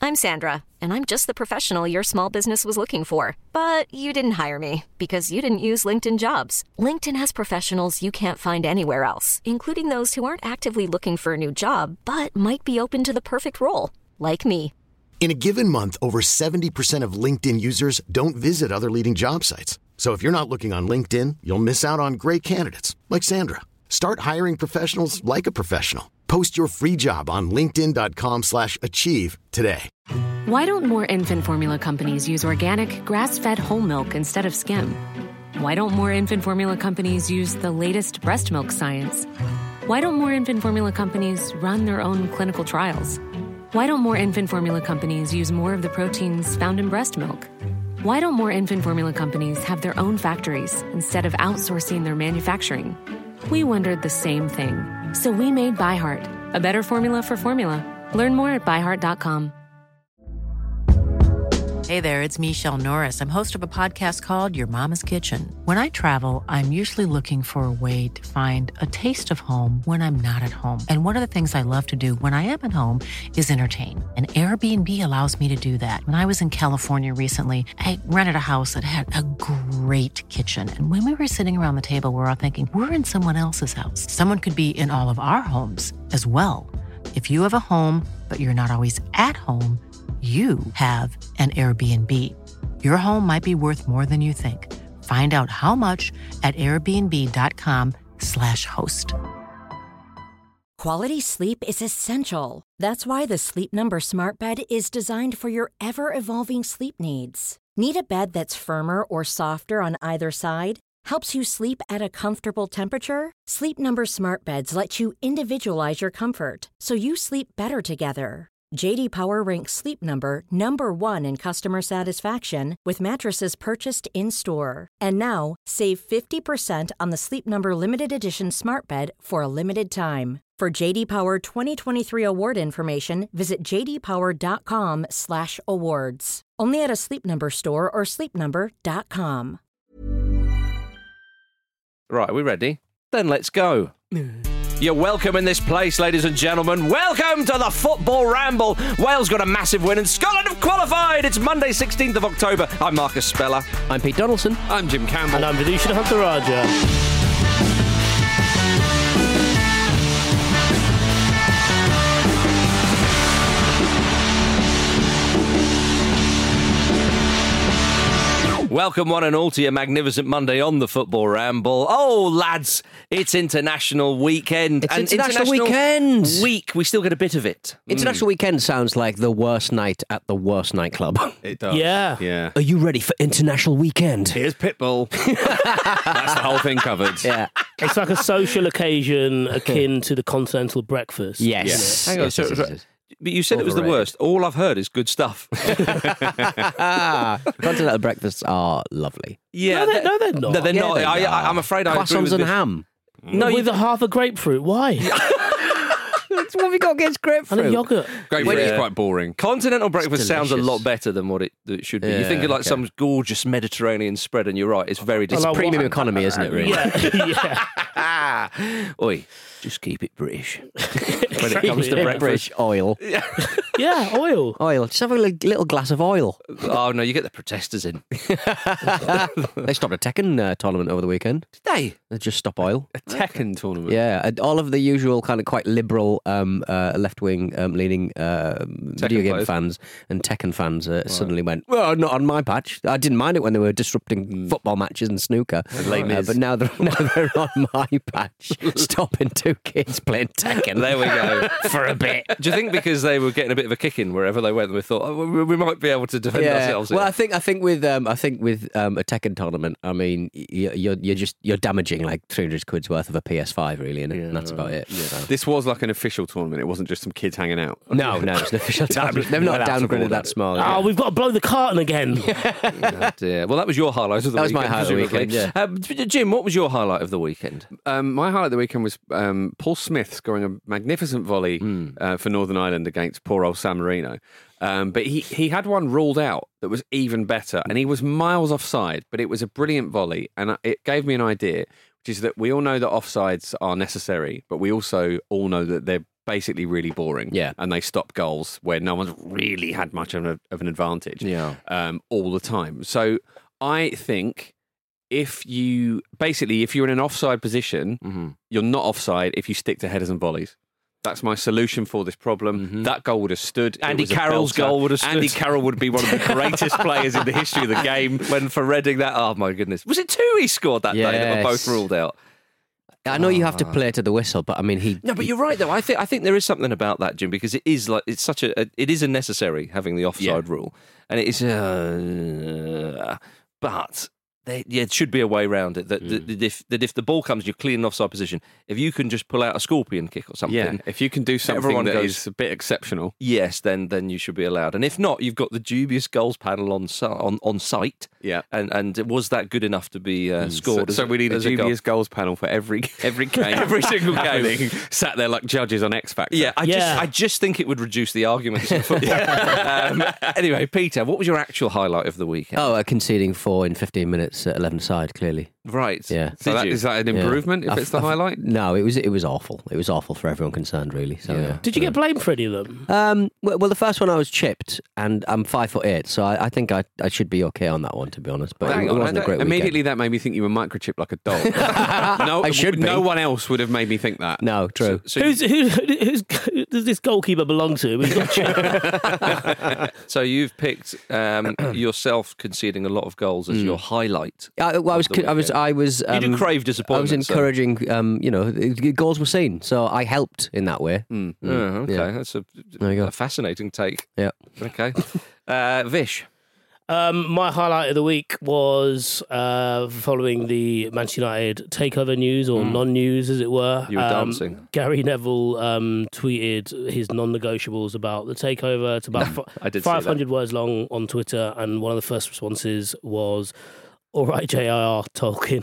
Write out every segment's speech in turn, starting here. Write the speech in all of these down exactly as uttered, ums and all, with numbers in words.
I'm Sandra, and I'm just the professional your small business was looking for. But you didn't hire me because you didn't use LinkedIn Jobs. LinkedIn has professionals you can't find anywhere else, including those who aren't actively looking for a new job, but might be open to the perfect role, like me. In a given month, over seventy percent of LinkedIn users don't visit other leading job sites. So if you're not looking on LinkedIn, you'll miss out on great candidates like Sandra. Start hiring professionals like a professional. Post your free job on linkedin dot com slash achieve today. Why don't more infant formula companies use organic, grass-fed whole milk instead of skim? Why don't more infant formula companies use the latest breast milk science? Why don't more infant formula companies run their own clinical trials? Why don't more infant formula companies use more of the proteins found in breast milk? Why don't more infant formula companies have their own factories instead of outsourcing their manufacturing? We wondered the same thing. So we made ByHeart, a better formula for formula. Learn more at by heart dot com. Hey there, it's Michelle Norris. I'm host of a podcast called Your Mama's Kitchen. When I travel, I'm usually looking for a way to find a taste of home when I'm not at home. And one of the things I love to do when I am at home is entertain. And Airbnb allows me to do that. When I was in California recently, I rented a house that had a great kitchen. And when we were sitting around the table, we were all thinking, we're in someone else's house. Someone could be in all of our homes as well. If you have a home, but you're not always at home, you have an Airbnb. Your home might be worth more than you think. Find out how much at airbnb dot com slash host. Quality sleep is essential. That's why the Sleep Number Smart Bed is designed for your ever-evolving sleep needs. Need a bed that's firmer or softer on either side? Helps you sleep at a comfortable temperature? Sleep Number Smart Beds let you individualize your comfort, so you sleep better together. J D Power ranks Sleep Number number one in customer satisfaction with mattresses purchased in-store. And now, save fifty percent on the Sleep Number Limited Edition Smart Bed for a limited time. For J D Power twenty twenty-three award information, visit j d power dot com slash awards. Only at a Sleep Number store or sleep number dot com. Right, are we ready? Then let's go. You're welcome in this place, ladies and gentlemen. Welcome to the Football Ramble. Wales got a massive win and Scotland have qualified. It's Monday, sixteenth of October. I'm Marcus Speller. I'm Pete Donaldson. I'm Jim Campbell. And I'm Vidushan Huntaraja. Welcome one and all to your magnificent Monday on the Football Ramble. Oh, lads, it's International Weekend. It's and International, International Weekend. Week. We still get a bit of it. International mm. Weekend sounds like the worst night at the worst nightclub. It does. Yeah. Yeah. Are you ready for International Weekend? Here's Pitbull. That's the whole thing covered. Yeah. It's like a social occasion akin to the continental breakfast. Yes. Yes. Hang on, yes, so, yes, so, yes. but you said it was the Overrated. worst. All I've heard is good stuff. Continental breakfasts are lovely. Yeah, No, they're- no, they're not. No, they're Yeah, not. they I, are. I, I'm afraid I agree Croissants with and this. ham. No, with a half a grapefruit. Why? That's what we got against grapefruit. And a yoghurt. Grapefruit Yeah. is quite boring. Continental breakfast sounds a delicious. lot better than what it, it should be. you Yeah, think of like okay. some gorgeous Mediterranean spread, and you're right, it's very Well, dis- I- Premium what- economy, isn't it, really? Yeah. yeah. Oi, just keep it British when it comes to Yeah. breakfast. British oil. Yeah, oil. Oil. Just have a li- little glass of oil. Oh no, you get the protesters in. They stopped a Tekken uh, tournament over the weekend. Did they? They just stop oil. A Tekken tournament. Yeah, and all of the usual kind of quite liberal, um, uh, left-wing um, leaning uh, video game players. fans and Tekken fans uh, suddenly went, well, not on my patch. I didn't mind it when they were disrupting football matches and snooker. Les Uh, Mis. but now they're, now they're on my patch, stopping two kids playing Tekken. There we go. For a bit. Do you think because they were getting a bit of a kick in wherever they went, we thought oh, we, we might be able to defend ourselves? Well, here? I think I think with um, I think with um, a Tekken tournament, I mean, you, you're you're just you're damaging like three hundred quid's worth of a P S five, really, innit? and that's about it. So. This was like an official tournament. It wasn't just some kids hanging out. No, no, it's an official tournament. They've not well out of downgraded order. that small. Oh, yeah. we've got to blow the carton again. Oh, dear. Well, that was your highlight of the That was weekend. my highlight of the presumably. weekend, yeah. Um, Jim, what was your highlight of the weekend? Um, my highlight of the weekend was um, Paul Smith scoring a magnificent volley uh, for Northern Ireland against poor old San Marino. Um, but he, he had one ruled out that was even better, and he was miles offside, but it was a brilliant volley, and it gave me an idea, which is that we all know that offsides are necessary, but we also all know that they're basically really boring. Yeah. And they stop goals where no one's really had much of, a, of an advantage Yeah. um, all the time. So I think if you, basically, if you're in an offside position, Mm-hmm. you're not offside if you stick to headers and volleys. That's my solution for this problem. Mm-hmm. That goal would have stood. It Andy was a Carroll's belter. goal would have stood. Andy Carroll would be one of the greatest players in the history of the game. When for Reading, that, oh my goodness. Was it two he scored that day that were both Yes. ruled out? I know you have to play to the whistle, but I mean, he. No, but he- you're right though. I think I think there is something about that, Jim, because it is like it's such a, a it is a necessary having the offside Yeah. rule, and it is. Uh, but there, yeah, it should be a way around it. That, that, that if that if the ball comes, you're clear in offside position. If you can just pull out a scorpion kick or something, Yeah, if you can do something Everyone that goes- is a bit exceptional. yes, then then you should be allowed. And if not, you've got the dubious goals panel on si- on on site. Yeah. And and was that good enough to be uh, So, scored? as so we need a as goal? dubious goals panel for every every game, Every single game. happening, sat there like judges on X Factor. Yeah, I Yeah. just I just think it would reduce the arguments in football. um, anyway, Peter, what was your actual highlight of the weekend? Oh, uh, conceding four in fifteen minutes at eleven side, clearly. Right. Yeah. So Did that, you? is that an Yeah. improvement if I've- it's the I've- highlight? No, it was it was awful. It was awful for everyone concerned, really. So Yeah. yeah. Did you get blamed for any of them? Um, well, well, the first one I was chipped, and I'm five foot eight, so I, I think I, I should be okay on that one, to be honest. But Hang it, on, wasn't I a great don't- weekend. immediately that made me think you were microchipped like a doll. no, I should be. No one else would have made me think that. No, true. So, Who's, who, who's, who does this goalkeeper belong to? We've got check. so you've picked um, yourself conceding a lot of goals as your highlight. I, well, I was, of the I was, weekend. I was. Um, You do crave I disappointment. was so- encouraging. Um, you know, the goals were seen, so I helped in that way. Mm. Oh, okay, Yeah. that's a, There you go. a fascinating take. Yeah. Okay, uh, Vish. Um, my highlight of the week was uh, following the Manchester United takeover news or non-news, as it were. You were Um, dancing. Gary Neville um, tweeted his non-negotiables about the takeover. It's about fi- I did see five hundred words long on Twitter, and one of the first responses was, "All right, J I R Tolkien."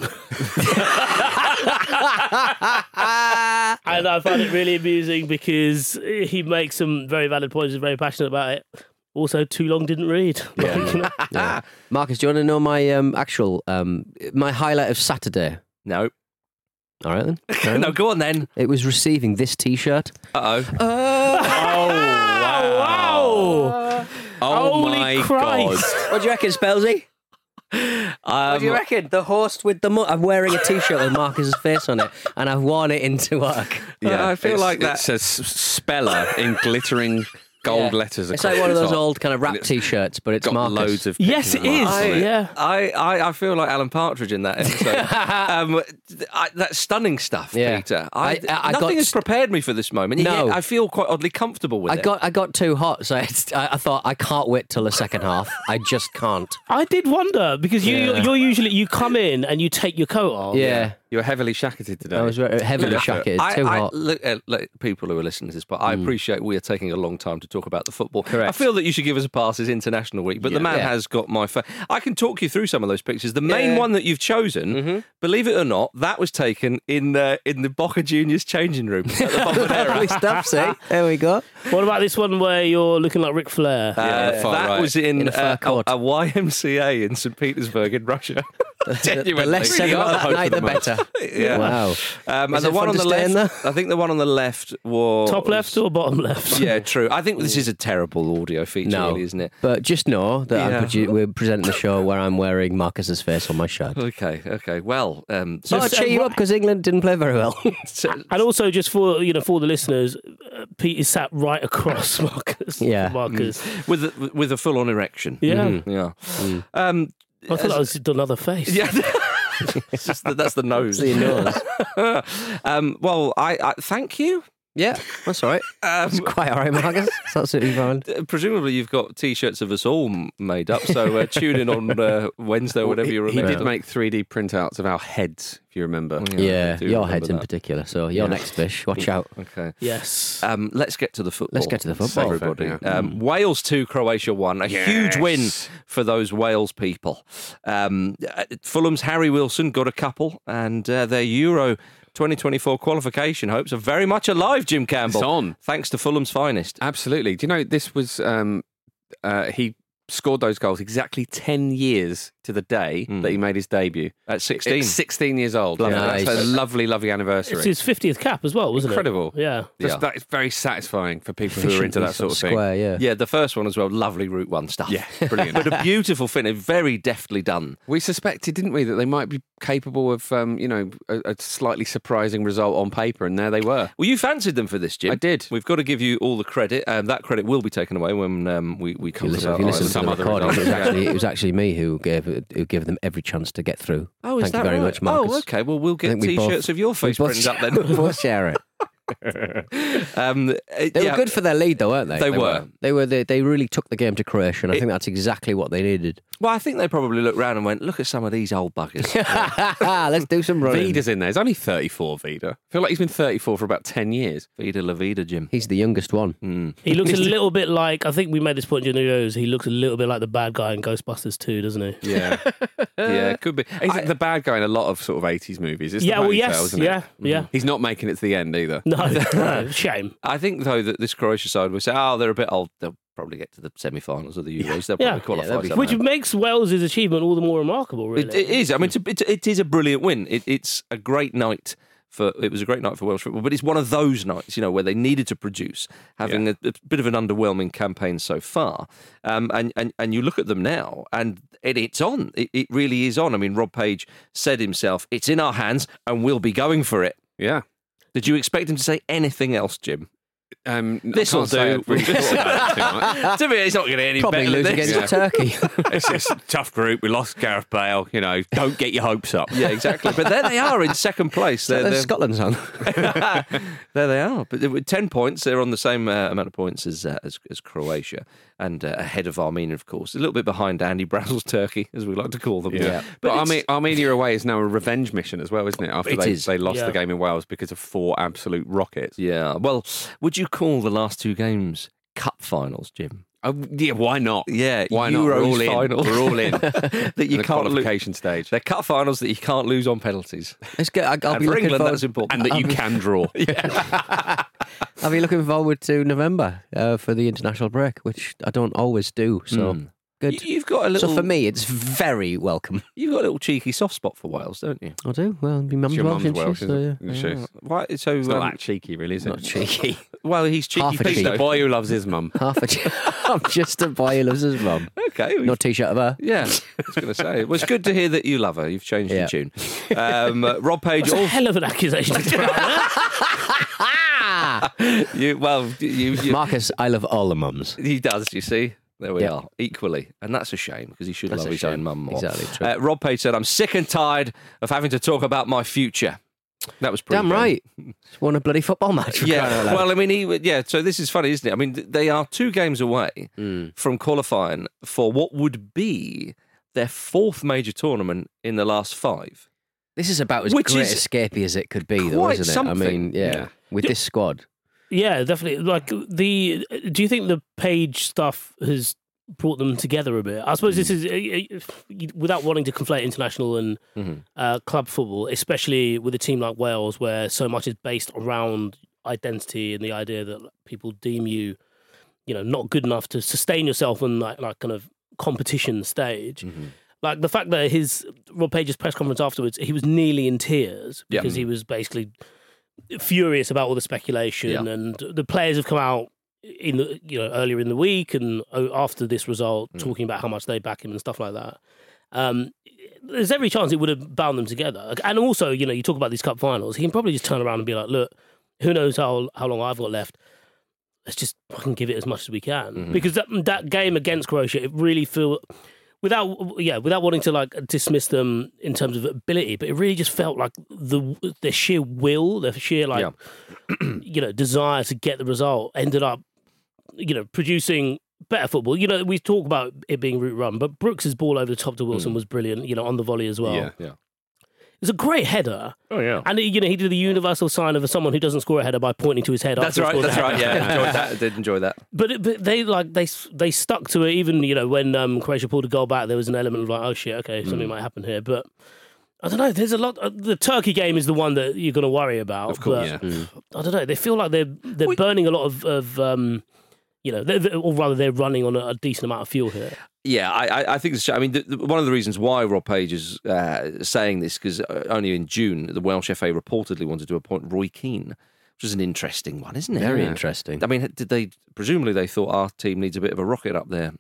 And I find it really amusing because he makes some very valid points. He's very passionate about it. Also, too long didn't read. Like, you know. Yeah. Marcus, do you want to know my um, actual um, my highlight of Saturday? No. All right then. Fair no, enough. go on then. It was receiving this T-shirt. Uh oh. Oh, wow. Oh Holy my Christ. What do you reckon, Spelsy? What do you reckon? The host with the mug. I'm wearing a T-shirt with Marcus's face on it, and I've worn it into work. Yeah, I feel it's- like it that- says Speller in glittering gold Yeah. letters. It's across like one of the those top. old kind of And rap it's T-shirts, but it's got Marcus. loads of Yes, pictures it of is. Marcus on it. Yeah. I, I, I feel like Alan Partridge in that episode. um, I, that's stunning stuff, Yeah. Peter. I, I- I- I nothing got has s- prepared me for this moment. No. Yet I feel quite oddly comfortable with I it. got I got too hot, so it's, I, I thought I can't wait till the second half. I just can't. I did wonder because you Yeah. you're usually you come in and you take your coat off. Yeah, You're heavily shacketed today. I was very- heavily Yeah. shacketed. I, Too I- hot. look, uh, look, people who are listening to this, but I appreciate we are taking a long time to talk about the football. Correct. I feel that you should give us a pass. It's International Week, but the man Yeah. has got my. Fa- I can talk you through some of those pictures. The main Yeah. one that you've chosen, believe it or not, that was taken in uh, in the Boca Juniors changing room at the Bombonera. Lovely stuff, see? There we go. What about this one where you're looking like Ric Flair? Uh, Yeah, far that right. was in, In a fur uh, coat. a, a Y M C A in Saint Petersburg in Russia. The, the Genuinely. less said Really about are that hope night, of the the match. better. Yeah. Wow. Um, Is and the it one fun on to the stay in left, I think the one on the left was Top left or bottom left? Yeah, true. I think this is a terrible audio feature, No, really, isn't it? But just know that I'm Yeah. produ- we're presenting the show where I'm wearing Marcus's face on my shirt. Okay, okay. Well, um, So I'll Just, cheer uh, you up because England didn't play very well. so- And also, just for you know, for the listeners, uh, Pete is sat right across Marcus. Yeah. Marcus. with a, with a full on erection. Yeah. Mhm, yeah. Um, I thought that was another face. yeah. It's just that, that's the nose. See your nose. um, well, I, I thank you. Yeah, that's all right. Um, It's quite all right, Marcus. It's absolutely fine. presumably, you've got T-shirts of us all m- made up. So uh, tune in on uh, Wednesday, or whatever he, you're he remembering. did make three D printouts of our heads, if you remember. Yeah, I do your remember head's in that. particular. So your Yeah. next fish. Watch out. Okay. Yes. Um, let's get to the football. Let's get to the football. everybody. Yeah. Um, Wales two, Croatia one. A huge win for those Wales people. Um, uh, Fulham's Harry Wilson got a couple, and uh, their Euro twenty twenty-four qualification hopes are very much alive, Jim Campbell. It's on. Thanks to Fulham's finest. Absolutely. Do you know this was um, uh, he scored those goals exactly ten years to the day Mm. that he made his debut. At sixteen. At sixteen years old. Bloody Yeah, that's nice. a lovely, lovely anniversary. It's his fiftieth cap as well, wasn't Incredible. it? Yeah. Just, Yeah. That is very satisfying for people who are into that sort of thing. Square, yeah. Yeah, the first one as well. Lovely Route One stuff. Yeah, brilliant. But a beautiful finish, very deftly done. We suspected, didn't we, that they might be capable of, um, you know, a, a slightly surprising result on paper, and there they were. Well, you fancied them for this, Jim. I did. We've got to give you all the credit, and that credit will be taken away when um, we we come If you to listen, if you listen to some the other recording, it was, results. actually, it was actually me who gave who gave them every chance to get through. Oh, is Thank that you very right? much, Marcus. Oh, okay. Well, we'll I get think we both- T-shirts of your face we both printed up share- then. we both share it. um, They yeah. were good for their lead, though, weren't they? They were. They were. They, they really took the game to Croatia, and I think that's exactly what they needed. Well, I think they probably looked round and went, "Look at some of these old buggers." Let's do some running. Vida's in there. He's only thirty-four, Vida. I feel like he's been thirty-four for about ten years. Vida la vida, Jim. He's the youngest one. Mm. He looks a little bit like, I think we made this point during the Euros, he looks a little bit like the bad guy in Ghostbusters too, doesn't he? Yeah. Yeah, it could be. He's I- the bad guy in a lot of sort of eighties movies. It's Yeah, the well, ponytail, yes, isn't it? yeah, yeah. He's not making it to the end either. No, no, shame. I think though that this Croatia side will say, "Oh, they're a bit old. They'll probably get to the semi-finals of the Euros. They'll Yeah. probably qualify." Yeah, they'll be somehow. Which makes Wales' achievement all the more remarkable, really. It, it is. I mean, it's a, it, it is a brilliant win. It, it's a great night for. It was a great night for Welsh football, but it's one of those nights, you know, where they needed to produce, having Yeah. a, a bit of an underwhelming campaign so far. Um, and, and and you look at them now, and it, it's on. It, it really is on. I mean, Rob Page said himself, "It's in our hands, and we'll be going for it." Yeah. Did you expect him to say anything else, Jim? Um, I This'll can't say do. I've really thought about it too much. To me, it's not going to get any Probably better lose than against this. Turkey. It's just a tough group. We lost Gareth Bale. You know, don't get your hopes up. Yeah, exactly. But there they are in second place. They're, That's they're- Scotland song. there they are. But with ten points, they're on the same uh, amount of points as uh, as, as Croatia, and uh, ahead of Armenia, of course. A little bit behind Andy Brazel's Turkey, as we like to call them. Yeah. But, But, it's- Arme- Armenia away is now a revenge mission as well, isn't it? After It they, is. they lost Yeah. the game in Wales because of four absolute rockets. yeah. Well, would you call the last two games cup finals, Jim? Oh, yeah, why not? Yeah, Why not? We're Euros all in. finals. We're all in. that you in the can't lose. qualification stage. They're cup finals that you can't lose on penalties. Let's get. I- I'll And be for looking England, forward. that's important. And that you can draw. I'll be looking forward to November uh, for the international break, which I don't always do. So Mm. good. You- You've got a little. So for me, it's very welcome. you've got a little cheeky soft spot for Wales, don't you? I do. Well, my mum's Your Welsh, mum's isn't Welsh, she? isn't So, it? yeah. She's- Why? So It's not um, that cheeky, really, is it? Not cheeky. well, he's cheeky. Half a Pete, cheek. though. The boy who loves his mum. Half a. ch- I'm just a boy who loves his mum. Okay. No t-shirt of her. Yeah, I was going to say. Well, it's good to hear that you love her. You've changed Yeah. your tune. Um, uh, Rob Page, That's a also, hell of an accusation to throw out there. you, well, you, you, Marcus, I love all the mums. he does, you see. There we Yeah. are, equally. And that's a shame, because he should That's love a his shame. own mum more. Exactly, true. Uh, Rob Page said, "I'm sick and tired of having to talk about my future." That was pretty Damn right. Just won a bloody football match. for crying out Yeah, loud. well, I mean, he, yeah. So this is funny, isn't it? I mean, th- they are two games away Mm. from qualifying for what would be their fourth major tournament in the last five. This is about as Which great is escapey as it could be, though, quite isn't it? something. I mean, yeah, Yeah. with this squad. Yeah, definitely. Like the, do you think the Page stuff has brought them together a bit? I suppose this is uh, uh, without wanting to conflate international and Mhm. uh, club football, especially with a team like Wales, where so much is based around identity and the idea that people deem you, you know, not good enough to sustain yourself on like, like kind of competition stage. Mm-hmm. Like the fact that his Rob Page's press conference afterwards, he was nearly in tears Yeah. because he was basically furious about all the speculation, Yeah. and the players have come out in the you know earlier in the week and uh, after this result Mm. talking about how much they back him and stuff like that. Um, there's every chance it would have bound them together. And also, you know, you talk about these cup finals, he can probably just turn around and be like, look, who knows how how long I've got left. Let's just fucking give it as much as we can. Mhm. Because that that game against Croatia, it really feel without yeah, without wanting to like dismiss them in terms of ability, but it really just felt like the their sheer will, their sheer like you know, desire to get the result ended up, you know, producing better football. You know, we talk about it being route run, but Brooks's ball over the top to Wilson was brilliant, you know, on the volley as well. Yeah. Yeah. It was a great header. Oh yeah. And, you know, he did the universal sign of someone who doesn't score a header by pointing to his head. That's after he right. scored the That's right. header. Yeah, enjoyed that. I did enjoy that. But, it, but they like they they stuck to it. Even you know when um, Croatia pulled a goal back, there was an element of like, oh shit, okay, something might happen here. But I don't know. There's a lot. Uh, the Turkey game is the one that you're going to worry about. Of course, but yeah. I don't know. They feel like they're they're Well, burning a lot of of um, you know, they're, they're- or rather, they're running on a, a decent amount of fuel here. Yeah, I, I- I think it's. I mean, the, the, one of the reasons why Rob Page is uh, saying this because only in June the Welsh F A reportedly wanted to appoint Roy Keane, which is an interesting one, isn't it? Very Yeah. interesting. I mean, did they presumably they thought our team needs a bit of a rocket up there,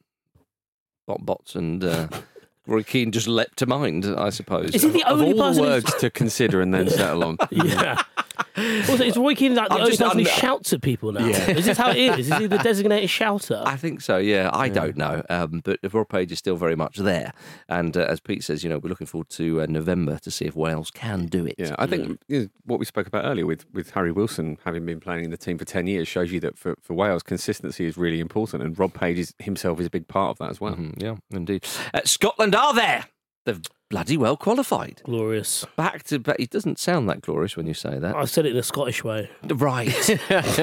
bot bots, and uh, Roy Keane just leapt to mind, I suppose. Is he the Of only all the person? who's- words to consider and then settle on. Yeah. Also, is Roy Keane like the I'm only just person who under- shouts at people now? Yeah. Is this how it is? Is he the designated shouter? I think so, yeah. I don't know. Um, but Rob Page is still very much there. And uh, as Pete says, you know, we're looking forward to uh, November to see if Wales can do it. Yeah, I think you know, what we spoke about earlier with, with Harry Wilson having been playing in the team for ten years shows you that for, for Wales, consistency is really important. And Rob Page is, himself is a big part of that as well. Mhm, yeah, indeed. Uh, Scotland are there. They've bloody well qualified. Glorious. Back to back. It doesn't sound that glorious when you say that. I said it in a Scottish way. Right.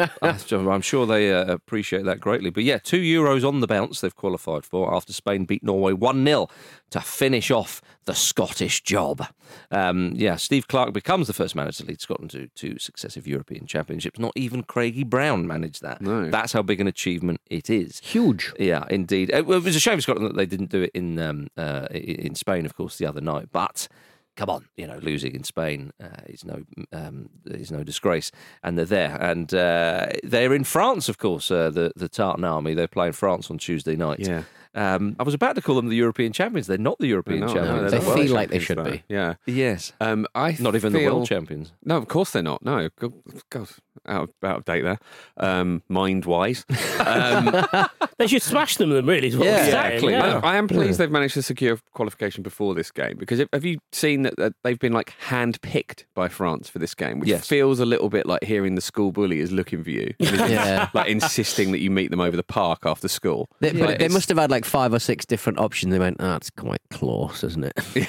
I'm sure they uh, appreciate that greatly. But yeah, two Euros on the bounce they've qualified for after Spain beat Norway one nil to finish off the Scottish job. Um, yeah, Steve Clarke becomes the first manager to lead Scotland to two successive European Championships. Not even Craigie Brown managed that. No. That's how big an achievement it is. Huge. Yeah, indeed. It it was a shame for Scotland that they didn't do it in um, uh, in Spain, of course, the other night. But come on, you know, losing in Spain uh, is no um, is no disgrace, and they're there, and uh, they're in France, of course. Uh, the the Tartan Army, they're playing France on Tuesday night. Yeah. Um, I was about to call them the European champions. They're not the European No, no, champions. They they're feel world like they champions, should though. be. Yeah. Yes, Um, I not even feel, the world champions. No, of course they're not. No, God, God out, of, out of date there, um, mind wise. Um, They should smash them, then, really. Is what Yeah, I'm saying. exactly. Yeah. I, I am pleased they've managed to secure qualification before this game because if, have you seen that, that they've been like hand-picked by France for this game, which Yes. feels a little bit like hearing the school bully is looking for you, Yeah. like insisting that you meet them over the park after school. They, Like, but they it's- must have had like five or six different options. They went, oh, it's quite close, isn't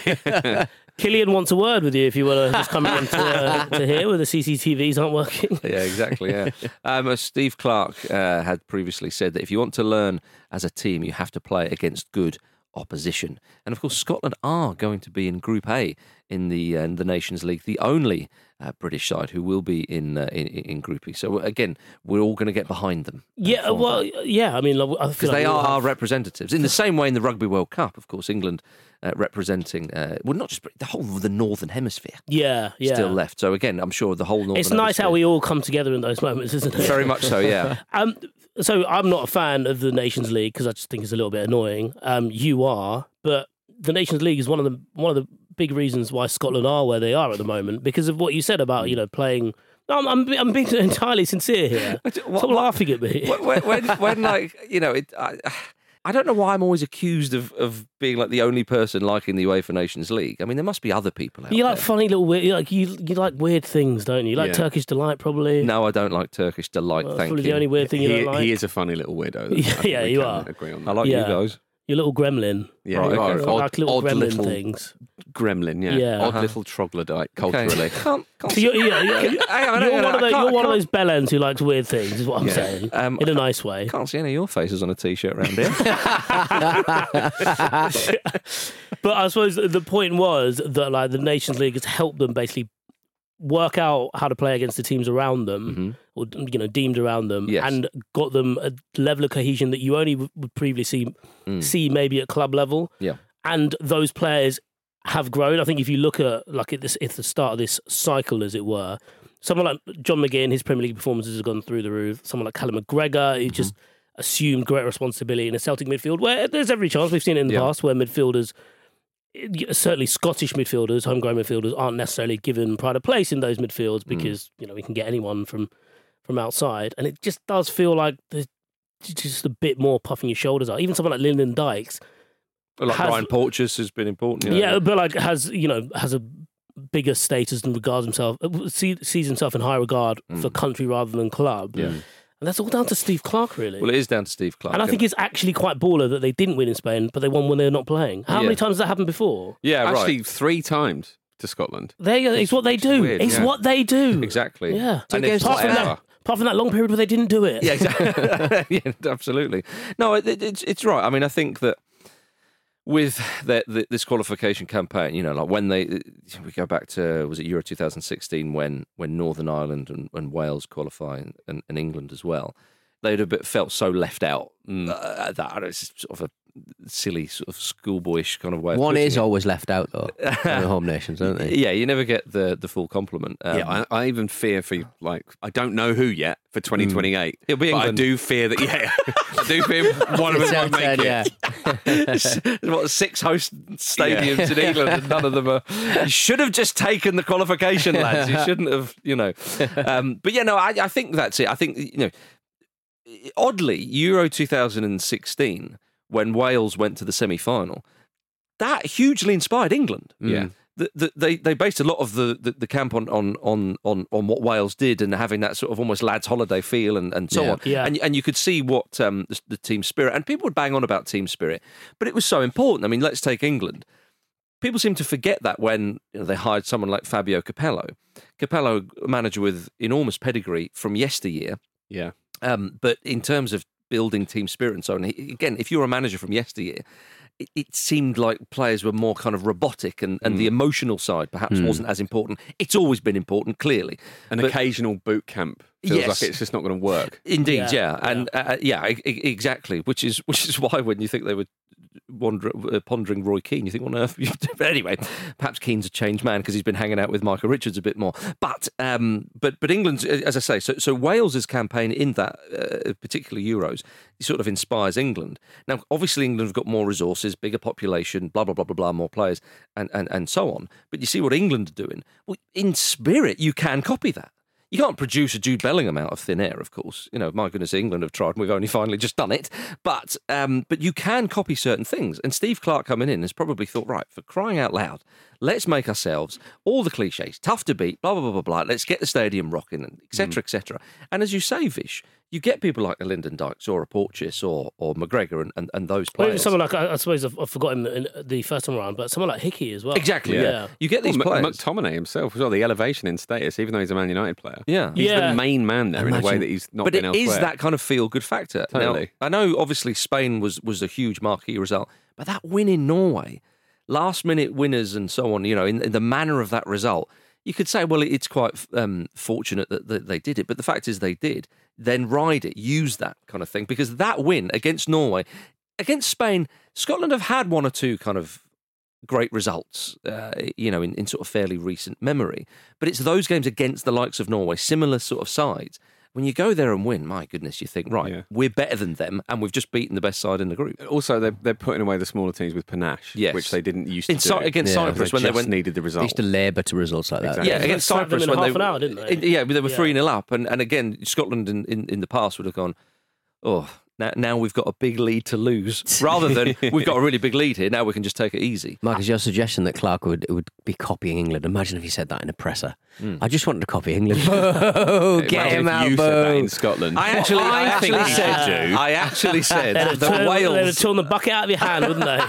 it? Killian wants a word with you if you want to just come in to, uh, to here where the C C T Vs aren't working. Yeah, exactly. Yeah. um, as Steve Clarke uh, had previously said that if you want to learn as a team, you have to play against good opposition. And of course, Scotland are going to be in Group A in the uh, in the Nations League, the only uh, British side who will be in, uh, in in Group E. So again, we're all going to get behind them. Yeah, well, yeah. I mean, I feel Because like they we all are our have- representatives. In the same way in the Rugby World Cup, of course, England uh, representing, uh, well, not just Brit- the whole of the Northern Hemisphere Yeah, yeah. still left. So again, I'm sure the whole Northern It's nice how Hemisphere- we all come together in those moments, isn't it? Very much so, yeah. Um, so I'm not a fan of the Nations League because I just think it's a little bit annoying. Um, you are, but the Nations League is one of the one of the big reasons why Scotland are where they are at the moment because of what you said about you know playing. No, I'm I'm, I'm being entirely sincere here. Stop What- what- laughing at me. when, when, when like you know, it, I, I don't know why I'm always accused of, of being like the only person liking the UEFA Nations League. I mean, there must be other people out You like there. funny little weird, you like you you like weird things, don't you? You like Yeah. Turkish delight, probably. No, I don't like Turkish delight. Well, that's thank probably you. the only weird thing you he, don't like. he is a funny little weirdo. I Yeah, think yeah, we you can are. Agree on I that. like Yeah. you guys. Your little gremlin. Yeah, Right, you are okay. an I odd, like little odd gremlin little things. gremlin. Yeah, Yeah. odd Uh-huh. little troglodyte Okay. culturally. Can't, can't So you're, you're, you're, you're Hang on, hang on, one, I of, those, can't- you're one of can't- those bellends who likes weird things, is what I'm Yeah. saying, Um, in a nice way. Can't see any of your faces on a t-shirt around here. But I suppose the point was that like the Nations League has helped them basically work out how to play against the teams around them, or you know deemed around them, Yes. and got them a level of cohesion that you only would previously see, see maybe at club level. Yeah. And those players have grown. I think if you look at like at this, at the start of this cycle, as it were, someone like John McGinn, his Premier League performances have gone through the roof. Someone like Callum McGregor, who just assumed great responsibility in a Celtic midfield, where there's every chance we've seen it in the Yeah. past, where midfielders, certainly Scottish midfielders, homegrown midfielders, aren't necessarily given pride of place in those midfields because you know we can get anyone from from outside, and it just does feel like there's just a bit more puffing your shoulders out. Even someone like Lyndon Dykes. like Has- Brian Porteous has been important. you know. Yeah, but like has you know has a bigger status and regards himself see, sees himself in high regard for country rather than club. Yeah. And that's all down to Steve Clarke, really. Well, it is down to Steve Clarke. and I think it's actually quite baller that they didn't win in Spain, but they won when they're not playing. How Yeah. many times has that happened before? yeah, right. Actually, three times to Scotland. There you go. It's what they do. weird, it's yeah. what they do. Exactly. Yeah. And games it's Apart from, whatever. that, apart from that long period where they didn't do it. Yeah, exactly. yeah, absolutely. No, it, it, it's it's right. I mean, I think that with the, the, this qualification campaign, you know, like when they we go back to was it Euro twenty sixteen when when Northern Ireland and, and Wales qualify and, and, and England as well. they'd have felt so left out. Mm. Uh, that it's sort of a silly, sort of schoolboyish kind of way. One of is it. always left out though. In the home nations, don't they? Yeah, you never get the the full compliment. Um, yeah, I, I even fear for like I don't know who yet for twenty twenty-eight. It'll be but England. I do fear that. Yeah, I do fear one of them won't make it. Yeah. What, six host stadiums in England, and none of them are. You should have just taken the qualification, lads. You shouldn't have, you know. Um, but yeah, no, I, I think that's it. I think you know. Oddly, Euro two thousand sixteen, when Wales went to the semi-final, that hugely inspired England. Yeah. The, the, they they based a lot of the, the, the camp on, on on on on what Wales did and having that sort of almost lads' holiday feel and, and so Yeah. on. Yeah. And and you could see what um, the, the team spirit, and people would bang on about team spirit, but it was so important. I mean, let's take England. People seem to forget that when you know, they hired someone like Fabio Capello. Capello, a manager with enormous pedigree from yesteryear. Yeah. Um, but in terms of building team spirit and so on, he, again, if you're a manager from yesteryear, it, it seemed like players were more kind of robotic and, and Mm. the emotional side perhaps Mm. wasn't as important. It's always been important, clearly. An But- occasional boot camp feels Yes. like it's just not going to work. Indeed, Yeah, yeah, yeah. and uh, yeah, e- e- exactly. Which is which is why when you think they were wander, uh, pondering Roy Keane, you think, what on earth? But anyway, perhaps Keane's a changed man because he's been hanging out with Michael Richards a bit more. But um, but but England's, as I say, so so Wales's campaign in that uh, particular Euros sort of inspires England. Now, obviously, England have got more resources, bigger population, blah blah blah blah blah, more players, and and and so on. But you see what England are doing. Well, in spirit, you can copy that. You can't produce a Jude Bellingham out of thin air, of course. You know, my goodness, England have tried and we've only finally just done it. But um, but you can copy certain things. And Steve Clarke coming in has probably thought, right, for crying out loud, let's make ourselves all the cliches, tough to beat, blah, blah, blah, blah, blah. Let's get the stadium rocking, and et cetera, et cetera. And as you say, Vish, you get people like a Lyndon Dykes or a Porteous or, or McGregor and, and, and those Well, players. even someone like, I, I suppose I've, I've forgotten in the first time around, but someone like Hickey as well. Exactly, yeah. Yeah. You get these Well, M- players. McTominay himself as well, the elevation in status, even though he's a Man United player. Yeah. He's Yeah. the main man there in a way Imagine- that he's not but been it elsewhere. is that kind of feel-good factor. Totally. Now, I know, obviously, Spain was was a huge marquee result, but that win in Norway, last-minute winners and so on, you know, in, in the manner of that result, you could say, well, it's quite um, fortunate that, that they did it, but the fact is they did. Then ride it, use that kind of thing, because that win against Norway, against Spain, Scotland have had one or two kind of great results, uh, you know, in, in sort of fairly recent memory. But it's those games against the likes of Norway, similar sort of sides. When you go there and win, my goodness, you think, right, Yeah. we're better than them, and we've just beaten the best side in the group. Also, they're, they're putting away the smaller teams with panache, Yes. which they didn't used to In do. Cy- against Yeah, Cyprus, they when they just went, needed the They result. used to labour to results like that. Exactly. yeah, They against slapped them Cyprus in when half they an hour, didn't they? in- yeah, they were Yeah. three nil up, and and again, Scotland in, in, in the past would have gone, oh. Now, now we've got a big lead to lose. Rather than we've got a really big lead here, now we can just take it easy. Marcus, your suggestion that Clark would would be copying England. Imagine if he said that in a presser. I just wanted to copy England. Oh, get Imagine him if out, you said that Bo. in Scotland. I actually, I, I actually think said, you do. I actually said They'd have that torn- They'd have Wales. torn the bucket out of your hand, wouldn't they?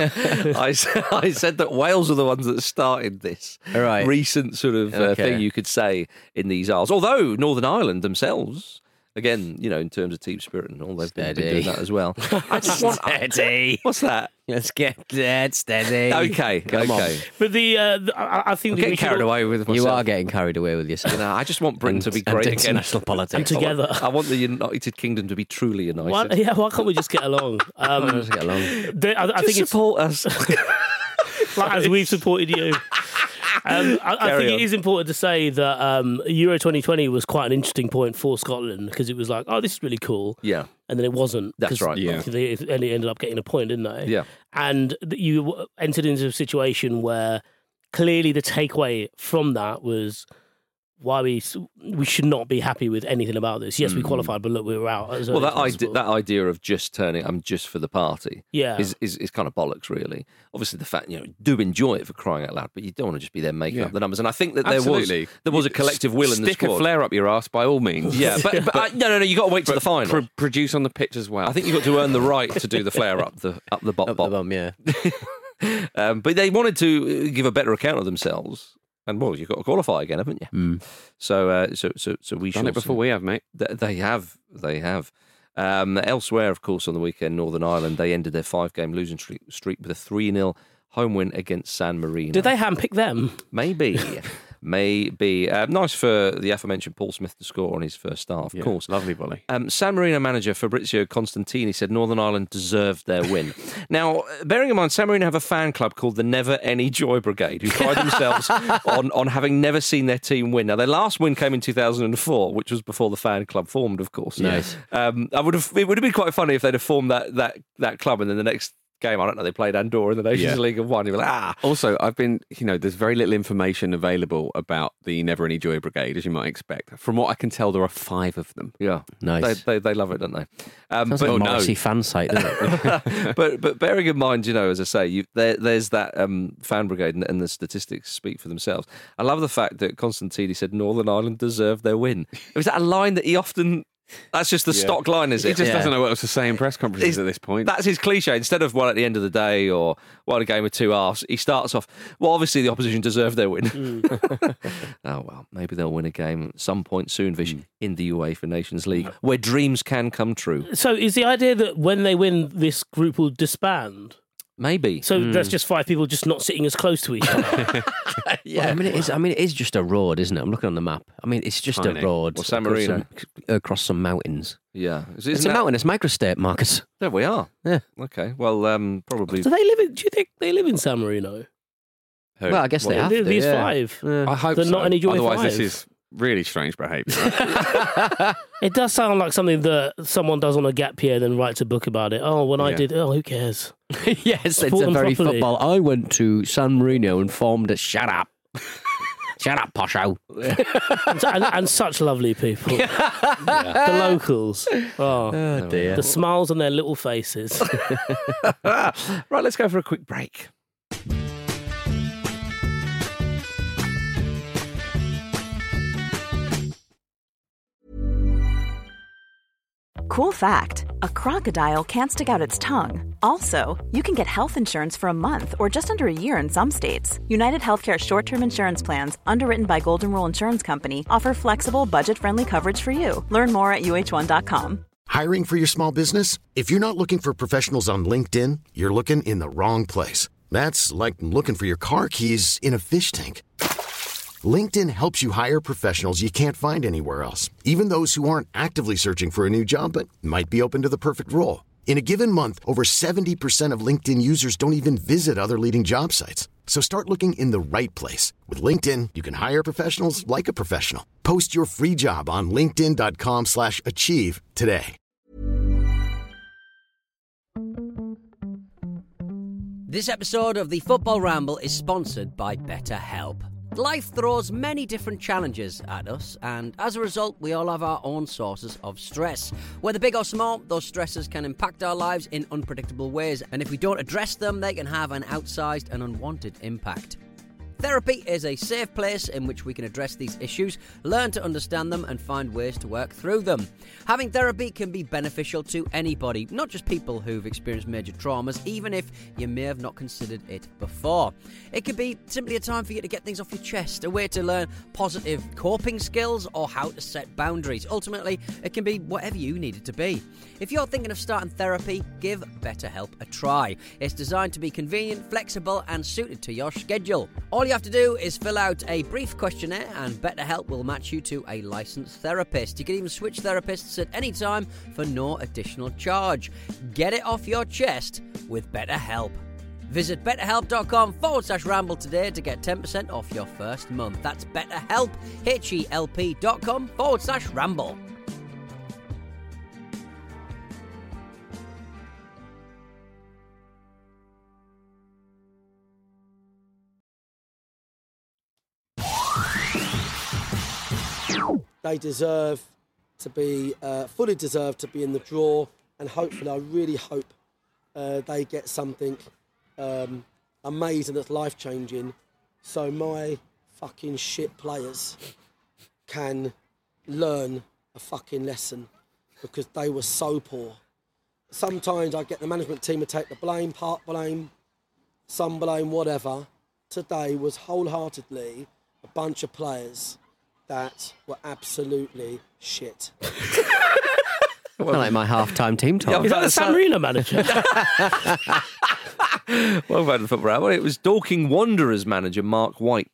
I, s- I said that Wales are the ones that started this Right. recent sort of uh, Okay. thing you could say in these Isles. Although Northern Ireland themselves, again, you know, in terms of team spirit and all, they've been, been Steady. doing that as well. I just want, Steady. what's that? Let's get dead steady. Okay, Come on. okay. But the, uh, the I, I think I'm that getting we should carried all- away with myself. You are getting carried away with yourself. You know, I just want Britain to be And- great and again. international politics. And together. I want, I want the United Kingdom to be truly united. Why, yeah, why can't we just get along? Um, Let's get along. the- I, I Just think it's support us. like, as we've supported you. Um, I, I Carry think on. it is important to say that um, Euro twenty twenty was quite an interesting point for Scotland because it was like, oh, this is really cool. Yeah. And then it wasn't. That's 'cause right. Yeah. They only ended up getting a point, didn't they? Yeah. And th- you entered into a situation where clearly the takeaway from that was why we s- we should not be happy with anything about this. Yes, we qualified, but look, we were out. As Mm. Well, early that as idea, possible. that idea of just turning, I'm just for the party, Yeah. is, is is kind of bollocks, really. Obviously, the fact, you know, do enjoy it for crying out loud, but you don't want to just be there making Yeah. up the numbers. And I think that there Absolutely. was there was a collective will in the Stick squad. a flare up your ass by all means. Yeah, but, but, I, no, no, no. You got to wait to the final. Pro- produce on the pitch as well. I think you got to earn the right to do the flare up the up the bop Up the bop. bum, yeah. Um, but they wanted to give a better account of themselves. And well, you've got to qualify again, haven't you? Mm. So, uh, so, so, so we done shall it before see. we have, mate. Th- They have, they have. Um, elsewhere, of course, on the weekend, Northern Ireland, they ended their five-game losing streak, streak with a three nil home win against San Marino. Did they handpick them? Maybe. maybe. Uh, nice for the aforementioned Paul Smith to score on his first start, of Yeah, course. lovely volley. Um, San Marino manager Fabrizio Constantini said Northern Ireland deserved their win. Now, bearing in mind, San Marino have a fan club called the Never Any Joy Brigade, who pride themselves on, on having never seen their team win. Now, their last win came in two thousand four, which was before the fan club formed, of course. Nice. Um, I would have. It would have been quite funny if they'd have formed that that that club, and then the next game, I don't know, they played Andorra in the Nations Yeah. League and won. You're like, ah. Also, I've been, you know, there's very little information available about the Never Any Joy Brigade, as you might expect. From what I can tell, there are five of them. Yeah, Nice. They, they, they love it, don't they? Um, Sounds but, like a no. Morrissey fan site, doesn't it? but but bearing in mind, you know, as I say, you, there, there's that um, fan brigade, and, and the statistics speak for themselves. I love the fact that Constantini said Northern Ireland deserved their win. Was that a line that he often? That's just the Yeah. stock line, is He it? just Yeah. doesn't know what else to say in press conferences It's- at this point. That's his cliche. Instead of one at the end of the day or one a game of two halves, he starts off, well, obviously the opposition deserved their win. Mm. Oh, well, maybe they'll win a game at some point soon, Vish, in the UEFA Nations League, where dreams can come true. So is the idea that when they win, this group will disband? Maybe. So that's just five people just not sitting as close to each other. Yeah, I mean it is. I mean it is just a road, isn't it? I'm looking on the map. I mean it's just Tiny. a road Well, San across Marino. some, across some mountains. Yeah. It's Isn't a that- mountainous microstate, Marcus. There we are. Yeah. Okay. Well, um, probably. Do they live in? Do you think they live in San Marino? Who? Well, I guess they Well, have these to, these yeah. five. Yeah. I hope They're so. not any Joy Otherwise, five. this is really strange behaviour. It does sound like something that someone does on a gap year, then writes a book about it. Oh, when I Yeah. did. Oh, who cares? Yes, it's Support a them very properly. football. I went to San Marino and formed a shut up. Shut up, posho. and, and, and such lovely people. The locals. Oh, Oh dear. the smiles on their little faces. Right, let's go for a quick break. Cool fact, a crocodile can't stick out its tongue. Also, you can get health insurance for a month or just under a year in some states. United Healthcare short-term insurance plans, underwritten by Golden Rule Insurance Company, offer flexible, budget-friendly coverage for you. Learn more at U H one dot com. Hiring for your small business? If you're not looking for professionals on LinkedIn, you're looking in the wrong place. That's like looking for your car keys in a fish tank. LinkedIn helps you hire professionals you can't find anywhere else, even those who aren't actively searching for a new job but might be open to the perfect role. In a given month, over seventy percent of LinkedIn users don't even visit other leading job sites. So start looking in the right place. With LinkedIn, you can hire professionals like a professional. Post your free job on linkedin dot com slash achieve today. This episode of the Football Ramble is sponsored by BetterHelp. Life throws many different challenges at us, and as a result, we all have our own sources of stress. Whether big or small, those stresses can impact our lives in unpredictable ways, and if we don't address them, they can have an outsized and unwanted impact. Therapy is a safe place in which we can address these issues, learn to understand them, and find ways to work through them. Having therapy can be beneficial to anybody, not just people who've experienced major traumas, even if you may have not considered it before. It could be simply a time for you to get things off your chest, a way to learn positive coping skills, or how to set boundaries. Ultimately, it can be whatever you need it to be. If you're thinking of starting therapy, give BetterHelp a try. It's designed to be convenient, flexible, and suited to your schedule. All you have to do is fill out a brief questionnaire, and BetterHelp will match you to a licensed therapist. You can even switch therapists at any time for no additional charge. Get it off your chest with BetterHelp. Visit betterhelp.com forward slash ramble today to get ten percent off your first month. That's BetterHelp, H-E-L-P dot com forward slash ramble. They deserve to be, uh, fully deserve to be in the draw, and hopefully, I really hope uh, they get something um, amazing that's life-changing, so my fucking shit players can learn a fucking lesson, because they were so poor. Sometimes I get the management team to take the blame, part blame, some blame, whatever. Today was wholeheartedly a bunch of players that were absolutely shit. Kind of like my half-time team talk. Is that the San Marino manager? Well, about the football. Well, it was Dorking Wanderers manager Mark White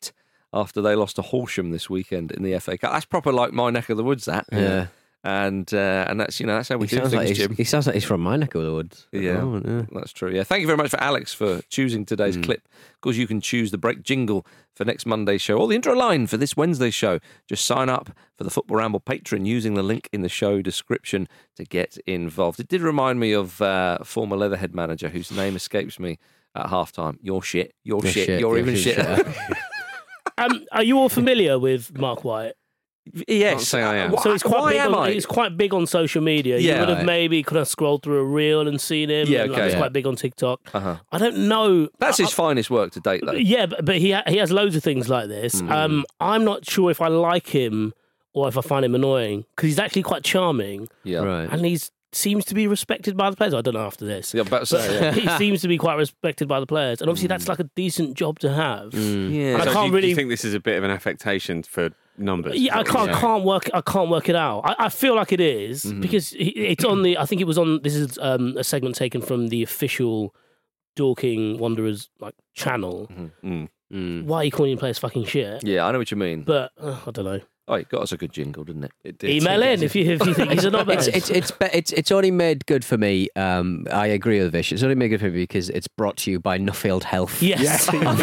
after they lost to Horsham this weekend in the F A Cup. That's proper like my neck of the woods, that. Yeah. And uh, and that's you know that's how we He do sounds, things, like he's, Jim. he sounds like he's from my neck of the woods. Yeah, Oh, yeah. that's true. Yeah, thank you very much for Alex for choosing today's Mm. clip. Of course, you can choose the break jingle for next Monday's show or the intro line for this Wednesday's show. Just sign up for the Football Ramble Patreon using the link in the show description to get involved. It did remind me of uh, former Leatherhead manager whose name escapes me at halftime. You're shit. You're, You're shit. shit. You're, You're even shit. shitter. Um, are you all familiar with Mark White? Yes. Can't say I am. Why- So he's quite why big am on, I? he's quite big on social media. Yeah. You would have maybe could have scrolled through a reel and seen him. Yeah, and, like, okay. he's Yeah. quite big on TikTok. Uh-huh. I don't know. That's I- his finest work to date, though. Yeah, but, but he ha- he has loads of things like this. Mm. Um, I'm not sure if I like him or if I find him annoying because he's actually quite charming Yeah. Right. and he's seems to be respected by the players. I don't know after this. Yeah, about to But say, yeah. he seems to be quite respected by the players, and obviously that's like a decent job to have. Mm. Yeah. And I So can't do you, really. do you think this is a bit of an affectation for numbers? Yeah, I Is that what can't, you're I saying? can't work. I can't work it out. I, I feel like it is Mm-hmm. because he- it's on the. I think it was on. This is um, a segment taken from the official Dorking Wanderers like channel. Mm. Mm. Why are you calling players fucking shit? Yeah, I know what you mean. But uh, I don't know. Oh, it got us a good jingle, didn't it? It did. Email in if you if you think he's a knobhead. It's it's it's be- it's it's only made good for me. Um, I agree with Vish. It's only made good for me because it's brought to you by Nuffield Health. Yes.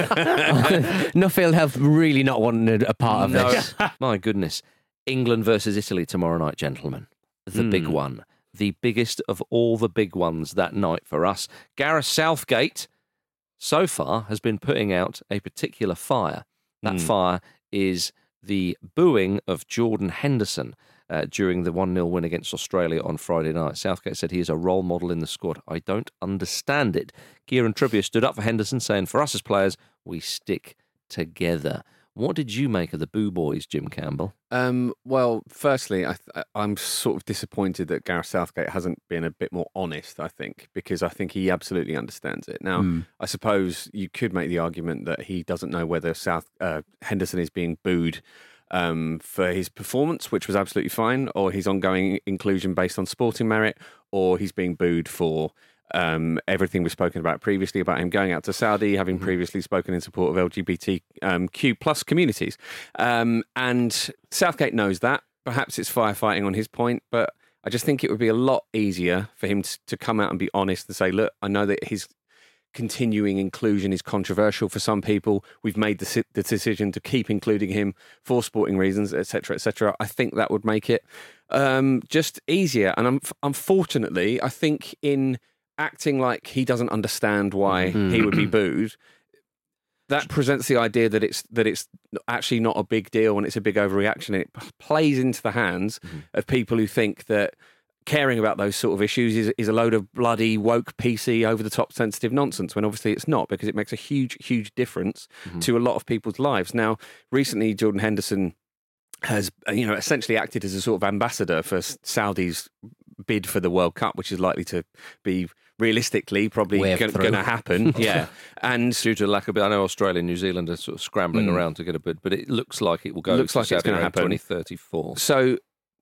Nuffield Health really not wanting a part of No. this. My goodness. England versus Italy tomorrow night, gentlemen. The Hmm. big one. The biggest of all the big ones that night for us. Gareth Southgate, so far, has been putting out a particular fire. That Hmm. fire is the booing of Jordan Henderson uh, during the one nil win against Australia on Friday night. Southgate said he is a role model in the squad. I don't understand it. Kieran Trippier stood up for Henderson, saying, for us as players, we stick together. What did you make of the Boo Boys, Jim Campbell? Um, well, firstly, I th- I'm sort of disappointed that Gareth Southgate hasn't been a bit more honest, I think, because I think he absolutely understands it. Now, Mm. I suppose you could make the argument that he doesn't know whether South uh, Henderson is being booed um, for his performance, which was absolutely fine, or his ongoing inclusion based on sporting merit, or he's being booed for Um, everything we've spoken about previously about him going out to Saudi, having previously spoken in support of L G B T Q plus communities. Um, and Southgate knows that. Perhaps it's firefighting on his point, but I just think it would be a lot easier for him to, to come out and be honest and say, look, I know that his continuing inclusion is controversial for some people. We've made the, the decision to keep including him for sporting reasons, et cetera, et cetera. I think that would make it um, just easier. And um, unfortunately, I think in acting like he doesn't understand why Mm. he would be booed, that presents the idea that it's that it's actually not a big deal and it's a big overreaction. And it p- plays into the hands Mm-hmm. of people who think that caring about those sort of issues is, is a load of bloody woke P C over the top sensitive nonsense, when obviously it's not, because it makes a huge, huge difference Mm-hmm. to a lot of people's lives. Now, recently, Jordan Henderson has, you know, essentially acted as a sort of ambassador for Saudi's bid for the World Cup, which is likely to be realistically probably Wave going through. to happen. Yeah. And Due to lack of, I know Australia and New Zealand are sort of scrambling Mm. around to get a bid, but it looks like it will go. Looks to like it's Saudi gonna Arabia happen. twenty thirty-four. so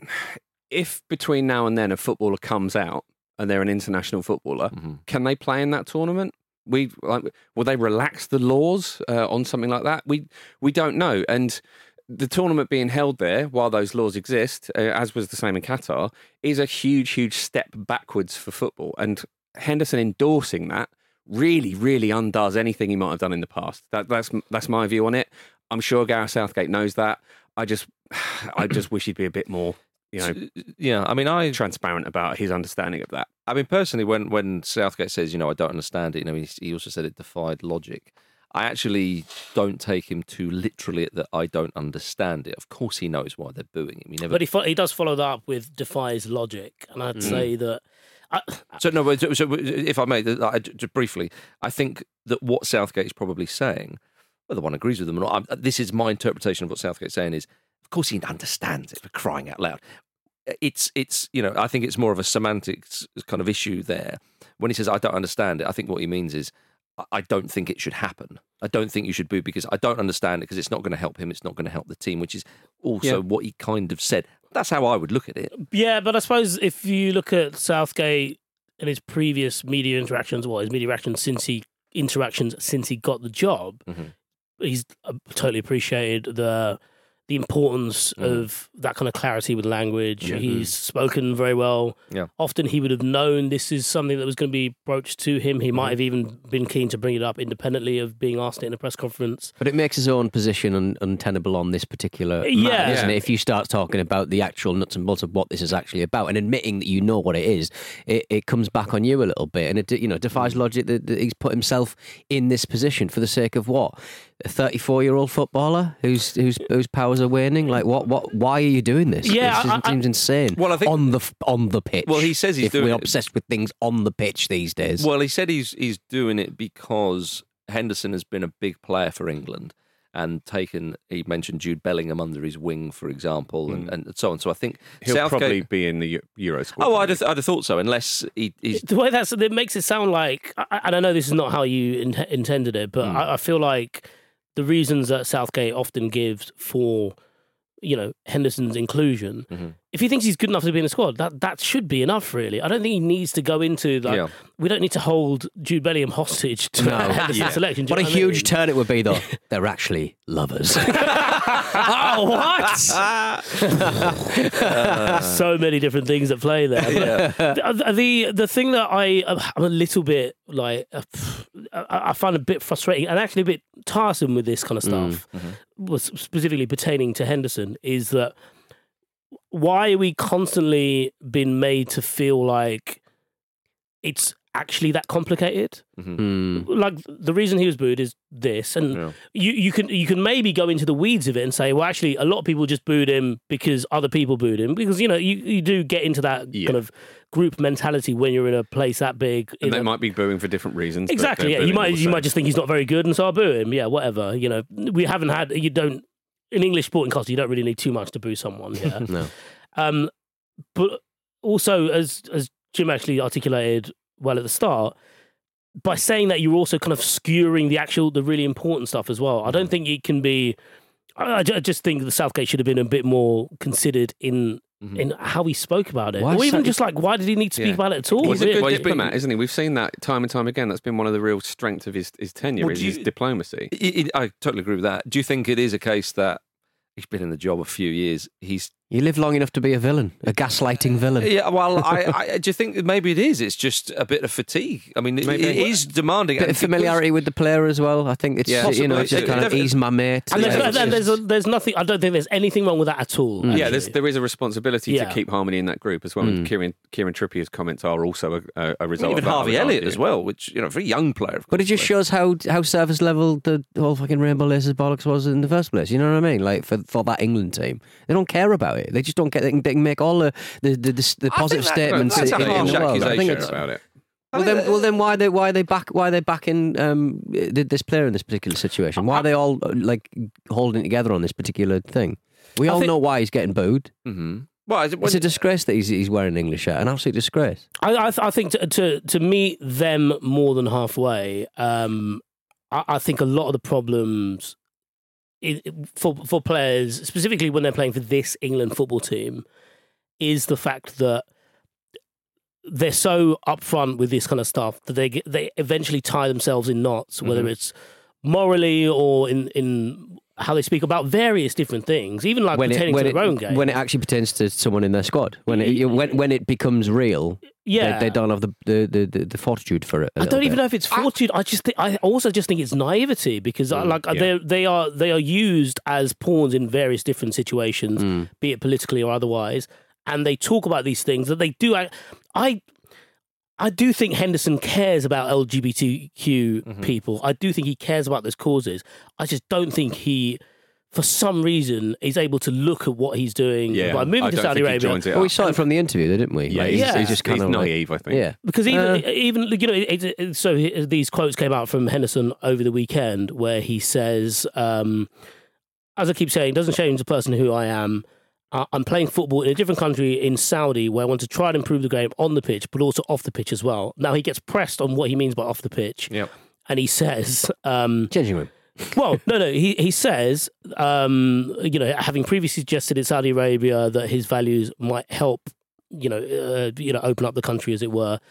if between now and then a footballer comes out and they're an international footballer, Mhm. can they play in that tournament? We like, will they relax the laws uh, on something like that? We we don't know. And the tournament being held there while those laws exist, uh, as was the same in Qatar, is a huge, huge step backwards for football. And Henderson endorsing that really, really undoes anything he might have done in the past. That, that's that's my view on it. I'm sure Gareth Southgate knows that. I just, I just wish he'd be a bit more, you know, Yeah, I mean, I transparent about his understanding of that. I mean, personally, when, when Southgate says, you know, I don't understand it, you know, he, he also said it defied logic. I actually don't take him too literally that I don't understand it. Of course, he knows why they're booing him. He never. But he fo- he does follow that up with defies logic, and I'd Mm. say that. I, So no, but so, so if I may, th- I- just briefly, I think that what Southgate is probably saying, whether one agrees with them or not, I'm, this is my interpretation of what Southgate's saying is, of course he understands it, for crying out loud. It's it's you know I think it's more of a semantics kind of issue there. When he says I don't understand it, I think what he means is I- I don't think it should happen. I don't think you should boo because I don't understand it because it's not going to help him. It's not going to help the team, which is also Yeah. what he kind of said. That's how I would look at it. yeah, but I suppose if you look at Southgate and his previous media interactions, well, his media interactions since he interactions since he got the job, Mhm. he's uh, totally appreciated the the importance mm. of that kind of clarity with language. Yeah. He's spoken very well. Yeah. Often he would have known this is something that was going to be broached to him. He might have even been keen to bring it up independently of being asked it in a press conference. But it makes his own position un- untenable on this particular yeah. matter, doesn't yeah. it? If you start talking about the actual nuts and bolts of what this is actually about and admitting that you know what it is, it, it comes back on you a little bit. And it you know defies logic that, that he's put himself in this position for the sake of what? A thirty-four-year-old footballer whose whose whose powers are waning. Like what? What? Why are you doing this? Yeah, it I, seems I, insane. Well, I think on the on the pitch. Well, he says he's if doing we're it. obsessed with things on the pitch these days. Well, he said he's he's doing it because Henderson has been a big player for England and taken. He mentioned Jude Bellingham under his wing, for example, and, and so on. So I think he'll Southgate, probably be in the Euro squad. Oh, I'd have, I'd have thought so, unless he, he's the way that's it makes it sound like. And I know this is not how you in, intended it, but mm. I, I feel like. The reasons that Southgate often gives for, you know, Henderson's inclusion, mm-hmm. if he thinks he's good enough to be in the squad, that, that should be enough, really. I don't think he needs to go into, like, yeah. we don't need to hold Jude Bellingham hostage to no. Henderson's yeah. selection. What a huge I mean? turn it would be, though. They're actually lovers. Oh, what? uh, so many different things at play there. Yeah. The, the the thing that I I'm a little bit like uh, I find a bit frustrating and actually a bit tiresome with this kind of stuff, mm, mm-hmm. was specifically pertaining to Henderson, is that why are we constantly been made to feel like it's actually that complicated? Mm-hmm. Like the reason he was booed is this, and yeah. you, you can you can maybe go into the weeds of it and say, well, actually, a lot of people just booed him because other people booed him, because you know you, you do get into that yeah. kind of group mentality when you're in a place that big. And they a... might be booing for different reasons. Exactly. Yeah, you might you might just think he's not very good, and so I'll boo him. Yeah, whatever. You know, we haven't had you don't in English sporting culture you don't really need too much to boo someone. Yeah. No. Um, but also as as Jim actually articulated well at the start, by saying that you're also kind of skewering the actual, the really important stuff as well. I don't think it can be, I, I just think the Southgate should have been a bit more considered in mm-hmm. in how he spoke about it. Why or even so- just like, why did he need to speak Yeah. about it at all? He's a good Well, he's diplomat, been- isn't he? We've seen that time and time again. That's been one of the real strengths of his, his tenure, Well, is do his you- diplomacy. I, I I totally agree with that. Do you think it is a case that he's been in the job a few years? He's You live long enough to be a villain, a gaslighting villain. yeah. Well, I, I do you think that maybe it is? It's just a bit of fatigue. I mean, it, Maybe. it is demanding. Bit and of familiarity with the player as well. I think it's Yeah. you know Possibly. it's just It- kind of definitely. he's my mate. And there's, Yeah, there's, there's, a, there's nothing, I don't think there's anything wrong with that at all. Yeah, actually. there's, there is a responsibility Yeah. to keep harmony in that group as well. And Kieran, Kieran Trippier's comments are also a, a, a result even of that, I Harvey would Elliott argue. as well, which you know, very young player. Of But it course, just shows how how surface level the whole fucking Rainbow Laces bollocks was in the first place. You know what I mean? Like for, for that England team, they don't care about it. They just don't get. They can, they can make all the the the, the, the I positive think that- statements that's a in, in harsh the world. I think accusation it's, about it. well then, well then, why they why they back why they backing um th- this player in this particular situation? Why are they all uh, like holding together on this particular thing? We I all think- know why he's getting booed. Mm-hmm. Well, is it- It's a disgrace that he's he's wearing an English shirt. An absolute disgrace. I, I, th- I think to, to to meet them more than halfway, um, I, I think a lot of the problems i for for players, specifically when they're playing for this England football team, is the fact that they're so upfront with this kind of stuff that they get, they eventually tie themselves in knots, whether Mm-hmm. it's morally or in in how they speak about various different things, even like When it, pertaining when, to it, their own game. when it actually pertains to someone in their squad, when it you- when when it becomes real, yeah, they, they don't have the the, the, the, the fortitude for it. a I little don't even bit. know if it's fortitude. I just think, I also just think it's naivety because I, like yeah. they they are they are used as pawns in various different situations, Mm. be it politically or otherwise, and they talk about these things that they do. I I, I do think Henderson cares about L G B T Q Mm-hmm. people. I do think he cares about those causes. I just don't think he, for some reason, is able to look at what he's doing Yeah, by moving I to don't Saudi think he Arabia. joins it Well, we up. saw it from the interview, though, didn't we? Yeah, Like, he's, Yeah. he's just kind he's of like, naive, I think. yeah. Because even Uh. even you know, it, it, so he- these quotes came out from Henderson over the weekend, where he says, um, "As I keep saying, it doesn't change the person who I am. Uh, I'm playing football in a different country in Saudi, where I want to try and improve the game on the pitch, but also off the pitch as well." Now he gets pressed on what he means by off the pitch, Yep. and he says, um, Changing room. well, no, no. He he says, um, you know, having previously suggested in Saudi Arabia that his values might help, you know, uh, you know, open up the country, as it were.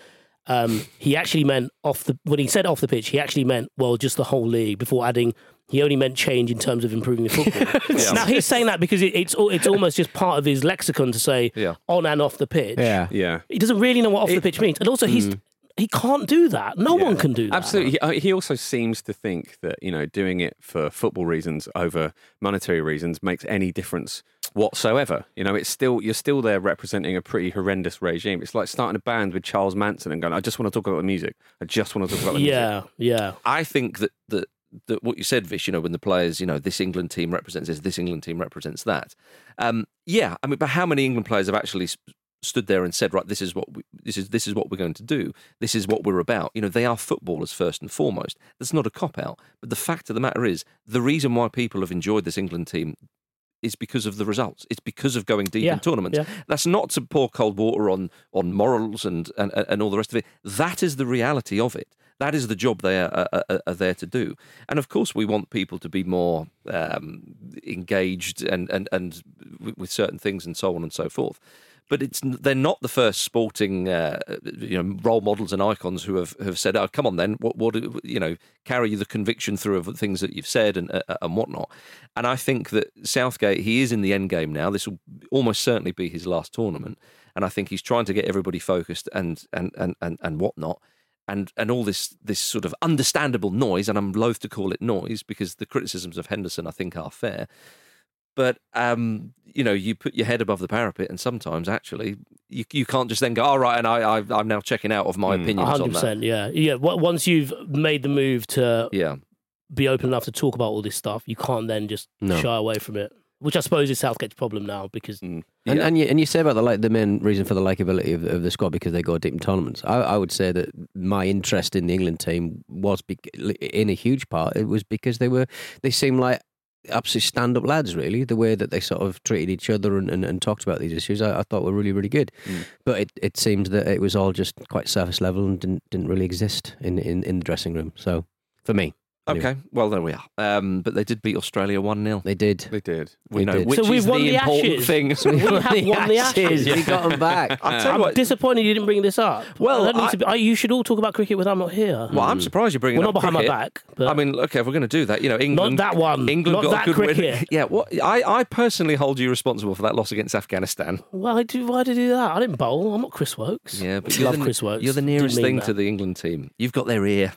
Um, he actually meant off the when he said off the pitch, he actually meant well just the whole league. Before adding, he only meant change in terms of improving the football. yeah. Now he's saying that because it, it's it's almost just part of his lexicon to say yeah. on and off the pitch. Yeah, yeah. He doesn't really know what off it, the pitch means, and also he's. Mm. He can't do that. No yeah, one can do that. Absolutely. He, he also seems to think that, you know, doing it for football reasons over monetary reasons makes any difference whatsoever. You know, it's still you're still there representing a pretty horrendous regime. It's like starting a band with Charles Manson and going, I just want to talk about the music. I just want to talk about the yeah, music. Yeah, yeah. I think that, that, that what you said, Vish, you know, when the players, you know, this England team represents this, this England team represents that. Um, yeah, I mean, but how many England players have actually stood there and said, right, this is what we, this is this is what we're going to do. This is what we're about. You know, they are footballers first and foremost. That's not a cop out. But the fact of the matter is, the reason why people have enjoyed this England team is because of the results. It's because of going deep yeah, in tournaments. Yeah. That's not to pour cold water on on morals and, and and all the rest of it. That is the reality of it. That is the job they are, are, are there to do. And of course, we want people to be more um, engaged and, and, and with certain things and so on and so forth. But it's they're not the first sporting uh, you know role models and icons who have, have said, "Oh, come on, then what what you know carry the conviction through of the things that you've said and uh, and whatnot." And I think that Southgate, he is in the end game now. This will almost certainly be his last tournament, and I think he's trying to get everybody focused and and and and, and whatnot. And and all this this sort of understandable noise, and I'm loath to call it noise because the criticisms of Henderson I think are fair. But, um, you know, you put your head above the parapet and sometimes, actually, you you can't just then go, all right, and I, I, I'm now checking out of my mm. opinions one hundred percent, on that. yeah. Yeah, once you've made the move to yeah. be open enough to talk about all this stuff, you can't then just no. shy away from it, which I suppose is Southgate's problem now because... Mm. And, yeah. and, you, and you say about the like the main reason for the likability of, of the squad because they go deep in tournaments. I, I would say that my interest in the England team was, be, in a huge part, it was because they were they seemed like absolute stand-up lads, really. The way that they sort of treated each other and, and, and talked about these issues, I, I thought were really, really good. Mm. But it, it seemed that it was all just quite surface level and didn't didn't really exist in, in, in the dressing room. So, for me. Anyway. Okay, well, there we are. Um, but they did beat Australia one nil. They did. They did. We they know did. which so we've is won the, the important ashes. thing. So we have won the ashes. We got them back. I'll tell you I'm what, disappointed you didn't bring this up. Well, that needs I, to be, I, you should all talk about cricket when I'm not here. Well, I'm surprised you're bringing We're up not behind cricket. my back. But I mean, okay, if we're going to do that, you know, England... Not that one. England not got that a good cricket. win. Yeah, what, I, I personally hold you responsible for that loss against Afghanistan. Why do why did I do that? I didn't bowl. I'm not Chris Woakes. Yeah, but I you're love the, Chris Woakes. You're the nearest Didn't mean thing that. to the England team. You've got their ear.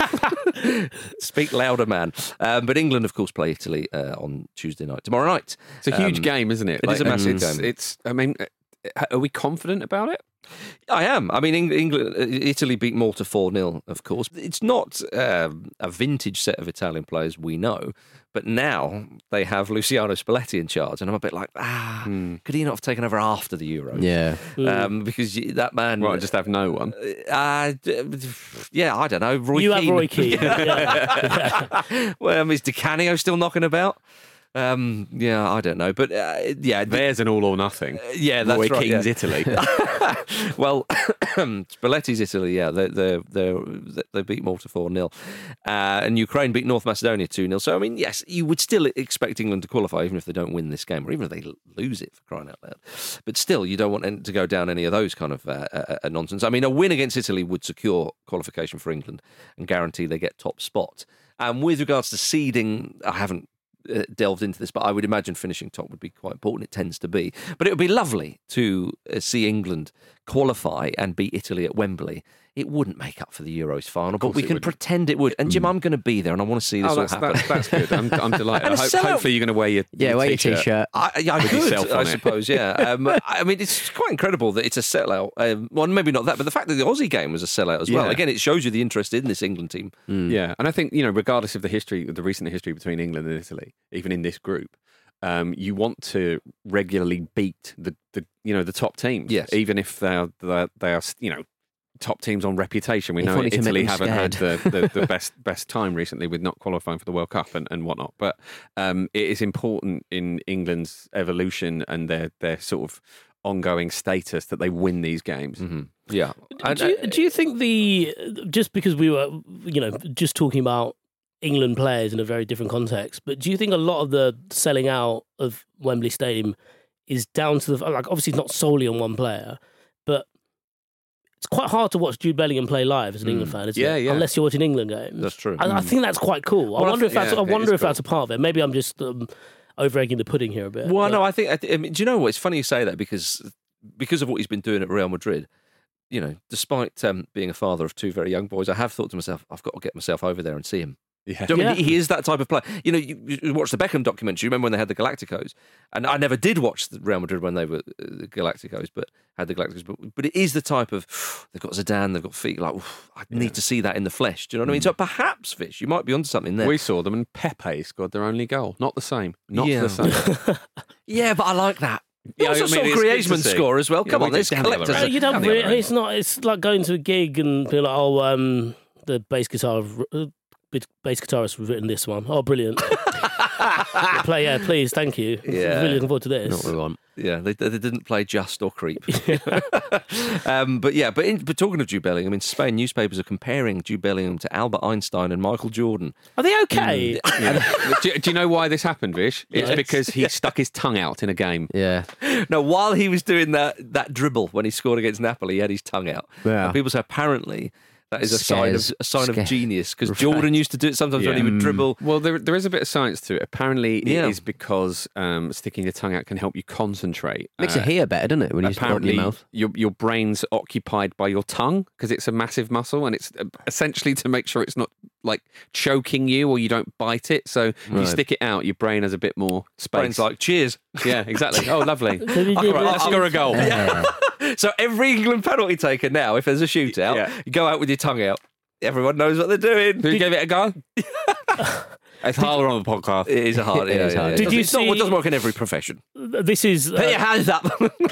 Speak louder, man. Um, but England, of course, play Italy uh, on Tuesday night. Tomorrow night. It's a huge um, game, isn't it? It like, is a massive it's, game. It's, I mean, are we confident about it? I am. I mean, England, Italy beat Malta four nil, of course. It's not um, a vintage set of Italian players, we know, but now they have Luciano Spalletti in charge, and I'm a bit like, ah, mm. could he not have taken over after the Euros? Yeah. Um, because that man... Right, just have no one. Uh, yeah, I don't know. Roy you Keane. have Roy Keane. yeah. Well, um, is Di Canio still knocking about? Um, yeah, I don't know, but uh, yeah, there's an all or nothing. Uh, yeah, that's Roy right. Keane's yeah. Italy. Well, Spalletti's Italy. Yeah, they they they they beat Malta four nil, uh, and Ukraine beat North Macedonia two nil. So I mean, yes, you would still expect England to qualify, even if they don't win this game, or even if they lose it, for crying out loud. But still, you don't want to go down any of those kind of uh, uh, nonsense. I mean, a win against Italy would secure qualification for England and guarantee they get top spot. And um, with regards to seeding, I haven't Uh, delved into this, but I would imagine finishing top would be quite important. It tends to be. But it would be lovely to uh, see England qualify and beat Italy at Wembley. It wouldn't make up for the Euros final, but we can wouldn't. pretend it would. And Jim, I'm going to be there, and I want to see this oh, all that's, happen. That's, that's good. I'm, I'm delighted. And I hope, sellout- hopefully you're going to wear your, Yeah, your wear your t-shirt. t-shirt. I, yeah, I With could, yourself on I it. suppose, yeah. Um, I mean, it's quite incredible that it's a sellout. Um, well, maybe not that, but the fact that the Aussie game was a sellout as well. Yeah. Again, it shows you the interest in this England team. Mm. Yeah, and I think, you know, regardless of the history, the recent history between England and Italy, even in this group, Um, you want to regularly beat the, the you know the top teams, yes. even if they are they are you know top teams on reputation. We If know only to Italy make them haven't had scared. the, the, the best best time recently with not qualifying for the World Cup and, and whatnot. But um, it is important in England's evolution and their their sort of ongoing status that they win these games. Mm-hmm. Yeah. Do you, do you think the just because we were you know just talking about England players in a very different context, but do you think a lot of the selling out of Wembley Stadium is down to the like obviously it's not solely on one player, but it's quite hard to watch Jude Bellingham play live as an England fan, isn't Yeah, it? yeah. Unless you're watching England games. That's true. I, I think that's quite cool. I Well, I wonder th- if that's. yeah, I it wonder is if that's a cool. part of it. Maybe I'm just um, over egging the pudding here a bit. Well, but- no, I think. I, th- I mean, do you know what? It's funny you say that because because of what he's been doing at Real Madrid. You know, despite um, being a father of two very young boys, I have thought to myself, I've got to get myself over there and see him. Yeah. Do you know what I mean? Yeah. He is that type of player. You know, you, you watch the Beckham documentary. You remember when they had the Galacticos? And I never did watch the Real Madrid when they were uh, the Galacticos, but had the Galacticos. But, but it is the type of, they've got Zidane, they've got feet, like, oof, I need to see that in the flesh. Do you know what I mean? So perhaps, Fish, you might be onto something there. We saw them and Pepe scored their only goal. Not the same. Not Yeah. the same. Yeah, but I like that. You Yeah, also I saw mean, it's good to Griezmann see. score as well. Yeah, Come we on, did there's down the other collectors. end. Uh, you don't. down the Re- other end. it's not. It's like going to a gig and being like, oh, um, the bass guitar, uh, bass guitarist has written this one. Oh, brilliant. Play, yeah, please, thank you. Yeah. Really looking forward to this. Not what we want. Yeah, they, they didn't play Just or Creep. um, but yeah, but, in, but talking of Jude Bellingham, in Spain, newspapers are comparing Jude Bellingham to Albert Einstein and Michael Jordan. Are they okay? do, do you know why this happened, Vish? It's Yes. because he stuck his tongue out in a game. Yeah. No, while he was doing that that dribble when he scored against Napoli, he had his tongue out. Yeah. And people say apparently that is a sign Scares- of a sign scare- of genius because Right. Jordan used to do it sometimes when he would dribble. Well, there, there is a bit of science to it. Apparently, it Yeah. is because um, sticking your tongue out can help you concentrate. Makes Uh, it hear better, doesn't it? When you open apparently, your mouth. your your brain's occupied by your tongue because it's a massive muscle, and it's uh, essentially to make sure it's not like choking you or you don't bite it. So if you Right. stick it out, your brain has a bit more space. Brain's like, cheers. yeah, exactly. Oh, lovely. So did you- Right, Let's score a goal. So every England penalty taker now, if there's a shootout, Yeah. you go out with your tongue out. Everyone knows what they're doing. Who gave it a go? It's harder on the podcast. It is a hard. It yeah, is yeah, hard. yeah. Did you It's not- see- It doesn't work in every profession. This is Put your uh, hands up.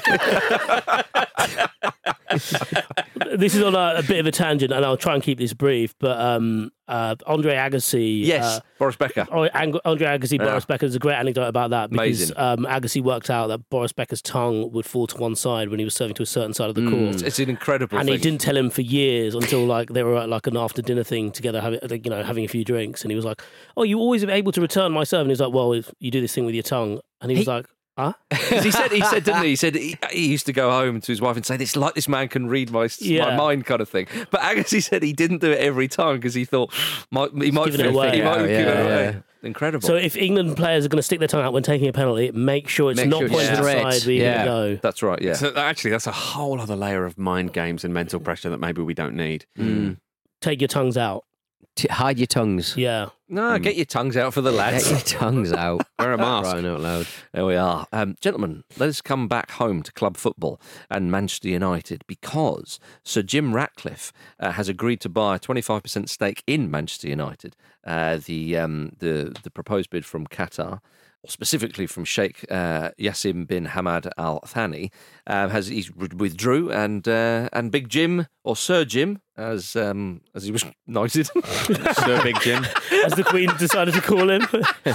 this is on a, a bit of a tangent, and I'll try and keep this brief. But um, uh, Andre Agassi, yes, uh, Boris Becker. Oh, Ang- Andre Agassi, Yeah. Boris Becker. There's a great anecdote about that because Amazing. um, Agassi worked out that Boris Becker's tongue would fall to one side when he was serving to a certain side of the court. It's an incredible And thing. he didn't tell him for years until like they were at like an after dinner thing together, having you know having a few drinks, and he was like, "Oh, you always able to return my serve?" And he was like, "Well, if you do this thing with your tongue," and he was He- like, "Huh?" 'Cause he said, he said, didn't he? He said he, he used to go home to his wife and say, "This like this man can read my Yeah. my mind," kind of thing. But Agassi said he didn't do it every time because he thought might, he might giving it feel- away. He might have Yeah, given it yeah, away. yeah. Incredible. So if England players are going to stick their tongue out when taking a penalty, make sure it's Make not sure it's pointing to the straight. side where you're Yeah. going to go. that's right. Yeah. So actually, that's a whole other layer of mind games and mental pressure that maybe we don't need. Take your tongues out. T- hide your tongues. Yeah. No, get your tongues out for the Get lads. your tongues out. Wear a mask. Crying out loud. There we are. Um, gentlemen, let us come back home to club football and Manchester United because Sir Jim Ratcliffe uh, has agreed to buy a twenty-five percent stake in Manchester United. Uh, the, um, the the proposed bid from Qatar, or specifically from Sheikh uh, Yassim bin Hamad Al Thani, uh, has he's withdrew, and uh, and Big Jim, or Sir Jim, as um, as he was knighted, Sir Big Jim. As the Queen decided to call him.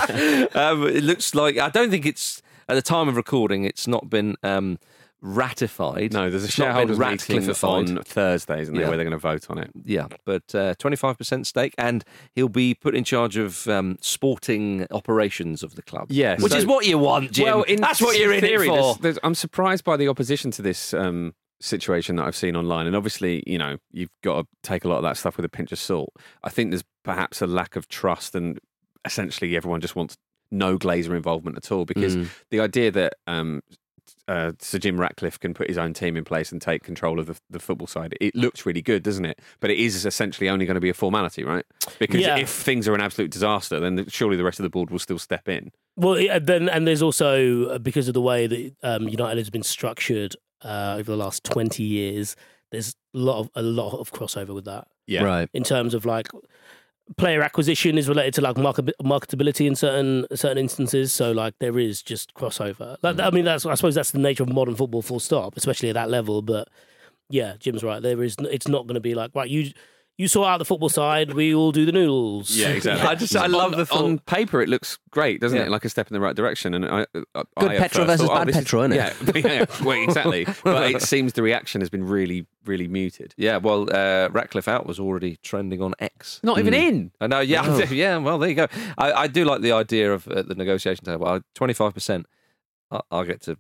um, it looks like I don't think it's at the time of recording. It's not been um, ratified. No, there's a It's not been shareholders meeting Ratcliffified. on Thursday, isn't there, Yeah. where they're going to vote on it. Yeah, but uh, twenty-five percent stake, and he'll be put in charge of um, sporting operations of the club. Yeah, which so- is what you want, Jim. Well, in That's what you're in theory, it for. there's- there's- I'm surprised by the opposition to this um, situation that I've seen online. And obviously, you know, you've got to take a lot of that stuff with a pinch of salt. I think there's perhaps a lack of trust, and essentially everyone just wants no Glazer involvement at all, because Mm. the idea that um, uh, Sir Jim Ratcliffe can put his own team in place and take control of the, the football side, it looks really good, doesn't it? But it is essentially only going to be a formality, right? Because Yeah. if things are an absolute disaster, then surely the rest of the board will still step in. Well, yeah, then and there's also uh, because of the way that um, United has been structured uh, over the last twenty years. There's a lot of a lot of crossover with that Yeah. Right. in terms of like player acquisition is related to like market, marketability in certain certain instances. So like there is just crossover. Like, I mean, that's I suppose that's the nature of modern football, full stop, especially at that level. But yeah, Jim's right. There is. It's not going to be like right you. You sort out the football side, we all do the noodles. Yeah, exactly. I just I love on, the thought. on paper, it looks great, doesn't Yeah. it? Like a step in the right direction. And I, I, Good I at petrol first versus thought, oh, bad this is- petrol, innit? Yeah, yeah, well, exactly. But it seems the reaction has been really, really muted. Yeah, well, uh, Ratcliffe Out was already trending on X. Not even in. I know, yeah, yeah. Well, there you go. I, I do like the idea of uh, the negotiation table. Twenty-five percent. I'll get to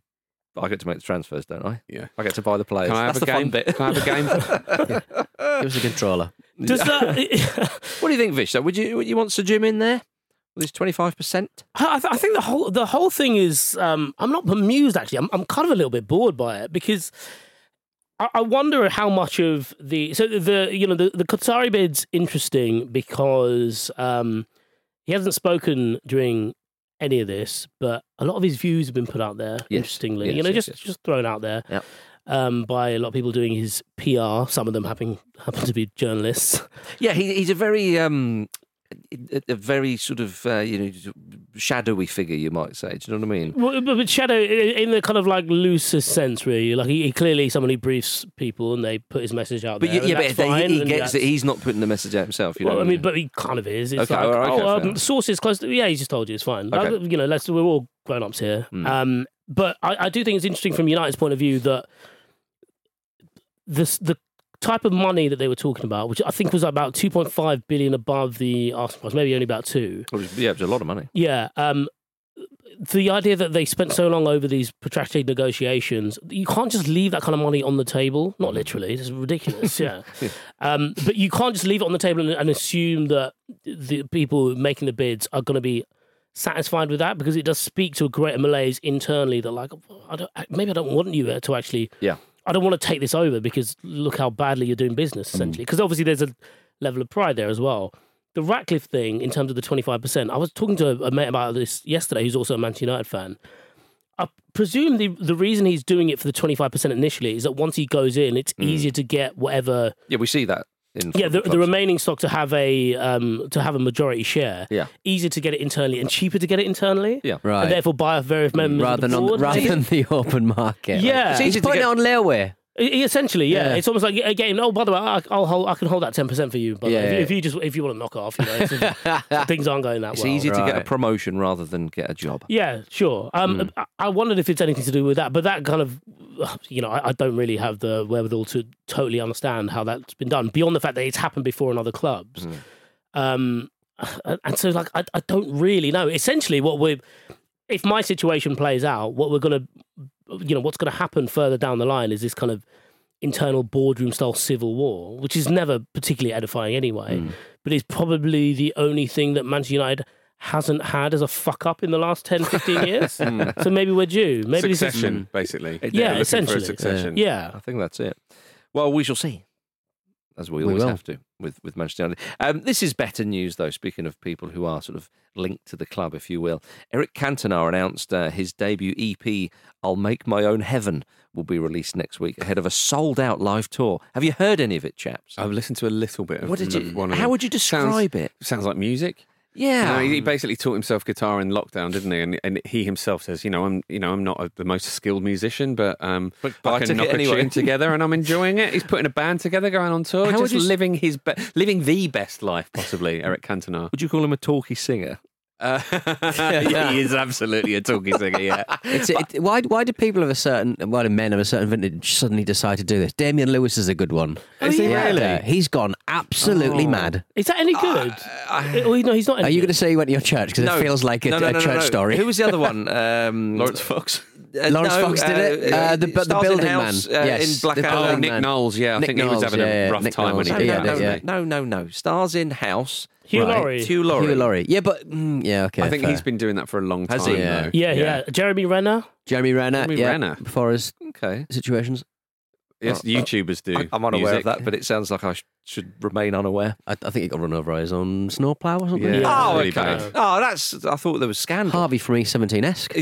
I get to make the transfers, don't I? Yeah. I get to buy the players. Can I have That's a the game? fun bit. Can I have a game? Give us a controller. Does that? What do you think, Vish? Would you would you want Sejum in there with his twenty-five percent? I, th- I think the whole the whole thing is. Um, I'm not bemused actually. I'm I'm kind of a little bit bored by it because I, I wonder how much of the so the you know the the Qatari bid's interesting because um, he hasn't spoken during any of this, but a lot of his views have been put out there. Yes. Interestingly, Yes, you know, yes, just yes. just thrown out there. Yep. Um, by a lot of people doing his P R. Some of them happen happen to be journalists. Yeah, he, he's a very um, a, a very sort of uh, you know shadowy figure, you might say. Do you know what I mean? Well, but but Shadow, in the kind of like loosest sense, really. Like he, he clearly someone who briefs people and they put his message out But there. yeah, yeah and but that's fine, he, he and gets that's- that he's not putting the message out himself. You know, Well, I what mean, but he kind of is. It's Okay, like, all right, okay, oh, fair um, sources close. To, yeah, he's just told you it's fine. Okay. Like, you know, let's we're all grown ups here. Mm. Um, but I, I do think it's interesting from United's point of view that this the type of money that they were talking about, which I think was about two point five billion above the Arsenal price, maybe only about two. It was- yeah, it was a lot of money. Yeah. Um, the idea that they spent so long over these protracted negotiations, you can't just leave that kind of money on the table. Not literally, it's ridiculous. Yeah. Um, but you can't just leave it on the table and, and assume that the people making the bids are going to be satisfied with that, because it does speak to a greater malaise internally that, like, I don't, maybe I don't want you to actually. Yeah. I don't want to take this over because look how badly you're doing business, essentially. Because obviously there's a level of pride there as well. The Ratcliffe thing, in terms of the twenty-five percent, I was talking to a, a mate about this yesterday who's also a Manchester United fan. I presume the the reason he's doing it for the twenty-five percent initially is that once he goes in, it's Mm. easier to get whatever. Yeah, we see that. In Yeah, the, football the clubs. remaining stock to have a um, to have a majority share. Yeah. Easier to get it internally and cheaper to get it internally. Yeah. Right. And therefore buy off various members rather of the than board. rather maybe? than the open market. Yeah. Like, It's he's easy to putting get- it on layaway. I- Essentially, yeah. Yeah. It's almost like a game. Oh, by the way, I- I'll hold, I can hold that ten percent for you. But Yeah, if, yeah. if you just if you want to knock off, you know, it's, things aren't going that It's well. easier to get a Right. promotion rather than get a job. Yeah, sure. Um, Mm. I, I wondered if it's anything to do with that, but that kind of, you know, I, I don't really have the wherewithal to totally understand how that's been done beyond the fact that it's happened before in other clubs. Mm. Um, and and so, like, I, I don't really know. Essentially, what we're, if my situation plays out, what we're going to, you know, what's going to happen further down the line is this kind of internal boardroom style civil war, which is never particularly edifying anyway, Mm. but is probably the only thing that Manchester United hasn't had as a fuck up in the last ten, fifteen years. So maybe we're due. Maybe this is- Succession, basically. Yeah, They're looking for essentially. a succession. Yeah. I think that's it. Well, we shall see, as we We always will. have to with, with Manchester United. Um, this is better news, though, speaking of people who are sort of linked to the club, if you will. Eric Cantona announced uh, his debut E P, I'll Make My Own Heaven, will be released next week ahead of a sold-out live tour. Have you heard any of it, chaps? I've listened to a little bit of What did you- one of how them. would you describe sounds, it? Sounds like music. Yeah. You know, he basically taught himself guitar in lockdown, didn't he? And, and he himself says, you know, I'm, you know, I'm not a, the most skilled musician, but um, But- but I I can took knock it anyway. a tune together, and I'm enjoying it. He's putting a band together, going on tour, How would just you s- living his, be- living the best life possibly. Eric Cantona. Would you call him a talky singer? Uh, yeah, he is absolutely a talkie singer. Yeah. It's, it, why why do people of a certain why do men of a certain vintage suddenly decide to do this? Damian Lewis is a good one. Is he Yeah, really? yeah. He's gone absolutely Oh. mad. Is that any good? oh, no, he's not. Any Are you good. going to say you went to your church because No. it feels like a, No, no, a no, no, church no. story? Who was the other one? Um, Lawrence Fox. uh, Lawrence no, Fox did it? Uh, the- the Stars in building House, man. uh, Yes, in the Blackadder. Oh, building Nick man. Knowles. Yeah, I Nick think he was Knowles, having yeah, a yeah, rough Nick time when Knowles, he No, did yeah, no, that. no, yeah. no, no, no. Stars in House. Hugh Right. Laurie? Hugh Laurie. Hugh Laurie. Yeah, but mm, yeah, okay. I think fair. he's been doing that for a long time. Has he? Yeah. though. Yeah, yeah, Jeremy Renner. Jeremy Renner. Jeremy yeah, Renner. before his Okay. situations. Yes, Oh, YouTubers do. I, I'm unaware music. of that, but it sounds like I sh- should remain unaware. I, I think he got run over by his own snowplow or something. Yeah. Yeah. Oh, really okay. bad. Oh, that's. I thought there was scandal. Harvey from E seventeen esque.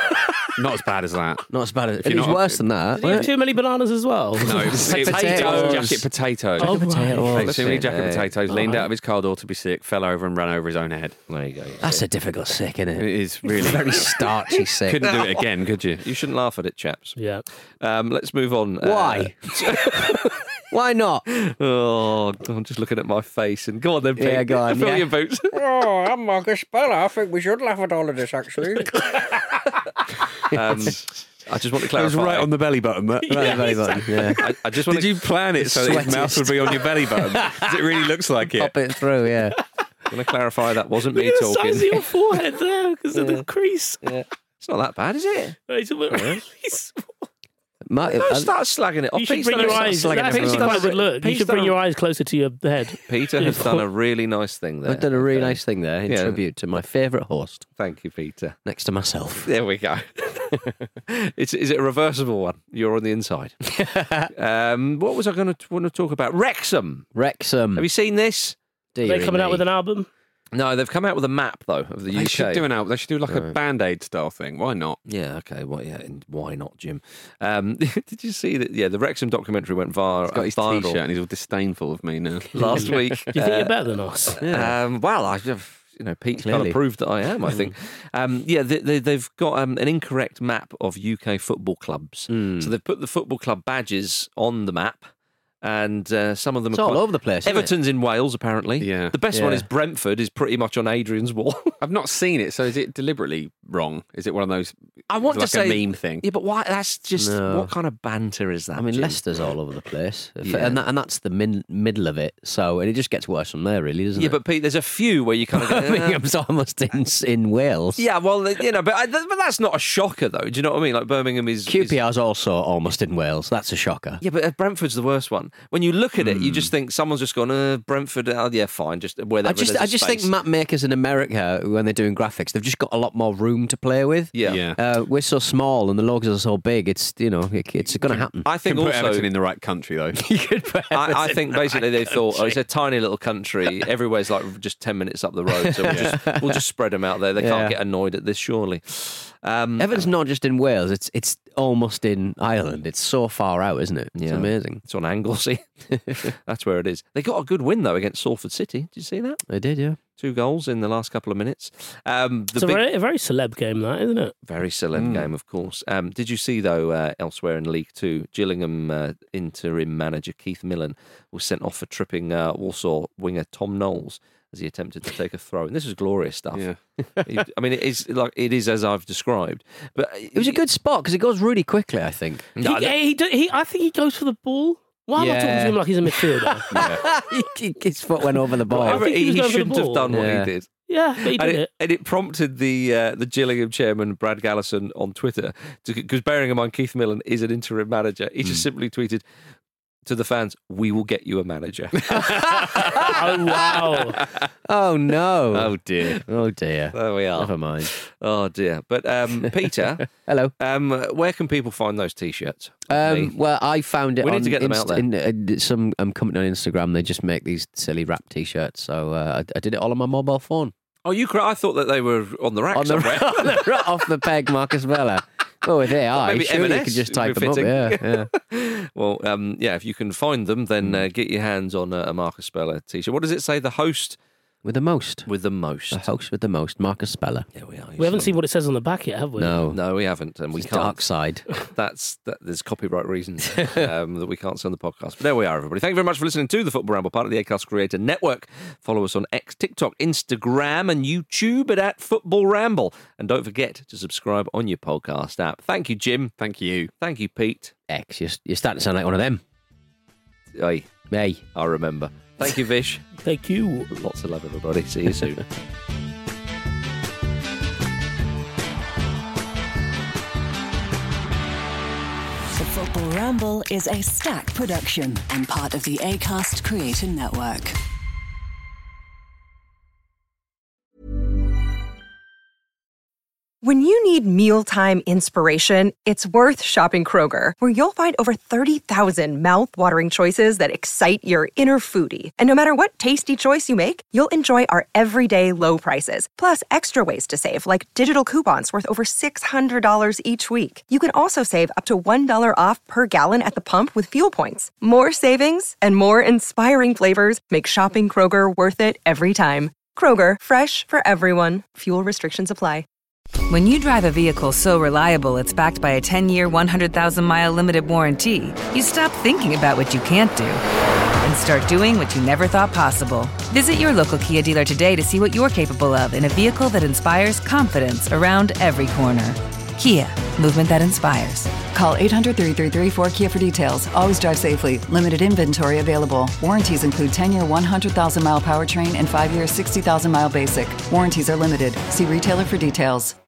Not as bad as that. Not as bad as If it you're was not- worse than that. Did he have too many bananas as well? No, it was, it was Potatoes. jacket potatoes. Oh, right. Potatoes. Too many jacket Yeah. potatoes. Oh, Leaned right. out of his car door to be sick. Fell over and ran over his own head. There you go. That's a difficult sick, isn't It it? is really Very starchy sick. Couldn't do it again, could you? You shouldn't laugh at it, chaps. Yeah. Um, let's move on. Why? Why not? Uh, oh, I'm just looking at my face. And go on then, Pete. Yeah, go on, Fill yeah. your boots. Oh, I'm Marcus Speller. I think we should laugh at all of this, actually. um, I just want to That was clarify. right on the belly button. That. Right, belly button, yeah. I, I just want Did to, you plan it so that his mouth would be on your belly button? Because it really looks like it. Pop it through, yeah. want to clarify that wasn't Look me at the size talking. of your forehead there because of the crease. Yeah. It's not that bad, is it? It's a bit- he's- My, Don't I- start slagging it off. you should Pete's bring done your a- eyes. slagging That's everyone actually quite a else. good look. You Pete's should bring done your a- eyes closer to your head. Peter has done a really nice thing there. I've done a really Okay. nice thing there in Yeah. tribute to my favourite host Thank you, Peter. next to myself. There we go. it's, is it a reversible one? You're on the inside. um, what was I going to want to talk about? Wrexham. Wrexham. Have you seen this? Are they coming out with an album? No, they've come out with a map though of the They U K. should do an album. They should do like a Right. Band-Aid style thing. Why not? Yeah, okay. Well, yeah, and why not, Jim? Um, did you see that? Yeah, the Wrexham documentary went viral. He's got his viral T-shirt and he's all disdainful of me now. last week. Do you think you're better than us? Um, well, I have. You know, Pete's kind Clearly. of proved that I am, I think. Um, yeah, they, they, they've got um, an incorrect map of U K football clubs. Hmm. So they've put the football club badges on the map, and uh, some of them It's are all quite- over the place, isn't it? Everton's in Wales, apparently. Yeah. The best one Yeah. is Brentford, is pretty much on Adrian's wall. I've not seen it, so is it deliberately wrong? Is it one of those? I want like to say a meme thing. Yeah, but why? That's just No. what kind of banter is that? I mean, Jim? Leicester's all over the place, If- Yeah. and that, and that's the min- middle of it. So, and it just gets worse from there, really, doesn't Yeah, it? but Pete, there's a few where you kind of go. Birmingham's almost in in Wales. Yeah, well, you know, but I, but that's not a shocker, though. Do you know what I mean? Like Birmingham is Q is- P R's also almost in Wales. That's a shocker. Yeah, but uh, Brentford's the worst one. When you look at it, you Hmm. just think someone's just gone, uh, Brentford, oh, yeah, fine, just wherever I just, there's a I just space. think map makers in America, when they're doing graphics, they've just got a lot more room to play with. Yeah. Yeah. Uh, we're so small and the logos are so big. It's you know, it, it's going to happen. I think Can put also, Everton in the right country though. You could put I, I Everton think in the basically right they thought, oh, country. it's a tiny little country. Everywhere's like just ten minutes up the road, so we'll just we'll just spread them out there. They Yeah. can't get annoyed at this, surely. Um, Everton's not just in Wales; it's it's almost in Ireland. It's so far out, isn't it? It's Yeah. amazing. It's on Anglesey. That's where it is. They got a good win though against Salford City. Did you see that? They did, yeah. Two goals in the last couple of minutes. Um, the It's a big- very, a very celeb game, that, isn't it? Very celeb game, of course. Um, did you see, though, uh, elsewhere in League Two, Gillingham uh, interim manager Keith Millen was sent off for tripping uh, Walsall winger Tom Knowles as he attempted to take a throw. And this was glorious stuff. Yeah. He- I mean, it is like it is as I've described. But It was a good spot because it goes really quickly. I think. No, he, that- he, do- he, I think he goes for the ball. Why am I talking to Yeah. him like he's a midfielder? He- he- His foot went over the ball. Whatever, think he he, was he going for the shouldn't have ball. done what Yeah. he did. yeah, but he And did it, it. and it prompted the uh, the Gillingham chairman, Brad Gallison, on Twitter, because bearing in mind Keith Millen is an interim manager, he just simply tweeted to the fans, "We will get you a manager." Oh, wow. Oh no! Oh dear. Oh dear! There we are. Never mind. Oh dear. But um, Peter, Hello. um, where can people find those T-shirts? Um, well, I found it. We need on to get them out Inst- in, uh, some um, company on Instagram. They just make these silly rap T-shirts. So uh, I, I did it all on my mobile phone. Oh, you! Cra- I thought that they were on the rack On the, somewhere. on the right off the peg, Marcus Vella. Oh, with A I, Maybe surely M and you S could just would type be them up. fitting. Yeah, yeah. Well, um, yeah. If you can find them, then uh, get your hands on a, a Marcus Speller T-shirt. What does it say? The host With the most. with the most. The host with the most, Marcus Speller. There we are. We haven't seen what it says on the back yet, have we? No, No, we haven't, and we it's can't. dark side. That's that, there's copyright reasons um, that we can't say on the podcast. But there we are, everybody. Thank you very much for listening to the Football Ramble, part of the Acast Creator Network. Follow us on X, TikTok, Instagram, and YouTube at, at Football Ramble. And don't forget to subscribe on your podcast app. Thank you, Jim. Thank you. Thank you, Pete. X, you're, you're starting to sound like one of them. Hey, Hey. I remember. Thank you, Vish. Thank you. Lots of love, everybody. See you soon. The Football Ramble is a Stack production and part of the Acast Creator Network. When you need mealtime inspiration, it's worth shopping Kroger, where you'll find over thirty thousand mouthwatering choices that excite your inner foodie. And no matter what tasty choice you make, you'll enjoy our everyday low prices, plus extra ways to save, like digital coupons worth over six hundred dollars each week. You can also save up to one dollar off per gallon at the pump with fuel points. More savings and more inspiring flavors make shopping Kroger worth it every time. Kroger, fresh for everyone. Fuel restrictions apply. When you drive a vehicle so reliable it's backed by a ten-year, one hundred thousand mile limited warranty, you stop thinking about what you can't do and start doing what you never thought possible. Visit your local Kia dealer today to see what you're capable of in a vehicle that inspires confidence around every corner. Kia, movement that inspires. Call eight hundred, three three three, four K I A for details. Always drive safely. Limited inventory available. Warranties include ten-year, one hundred thousand mile powertrain and five-year, sixty thousand mile basic. Warranties are limited. See retailer for details.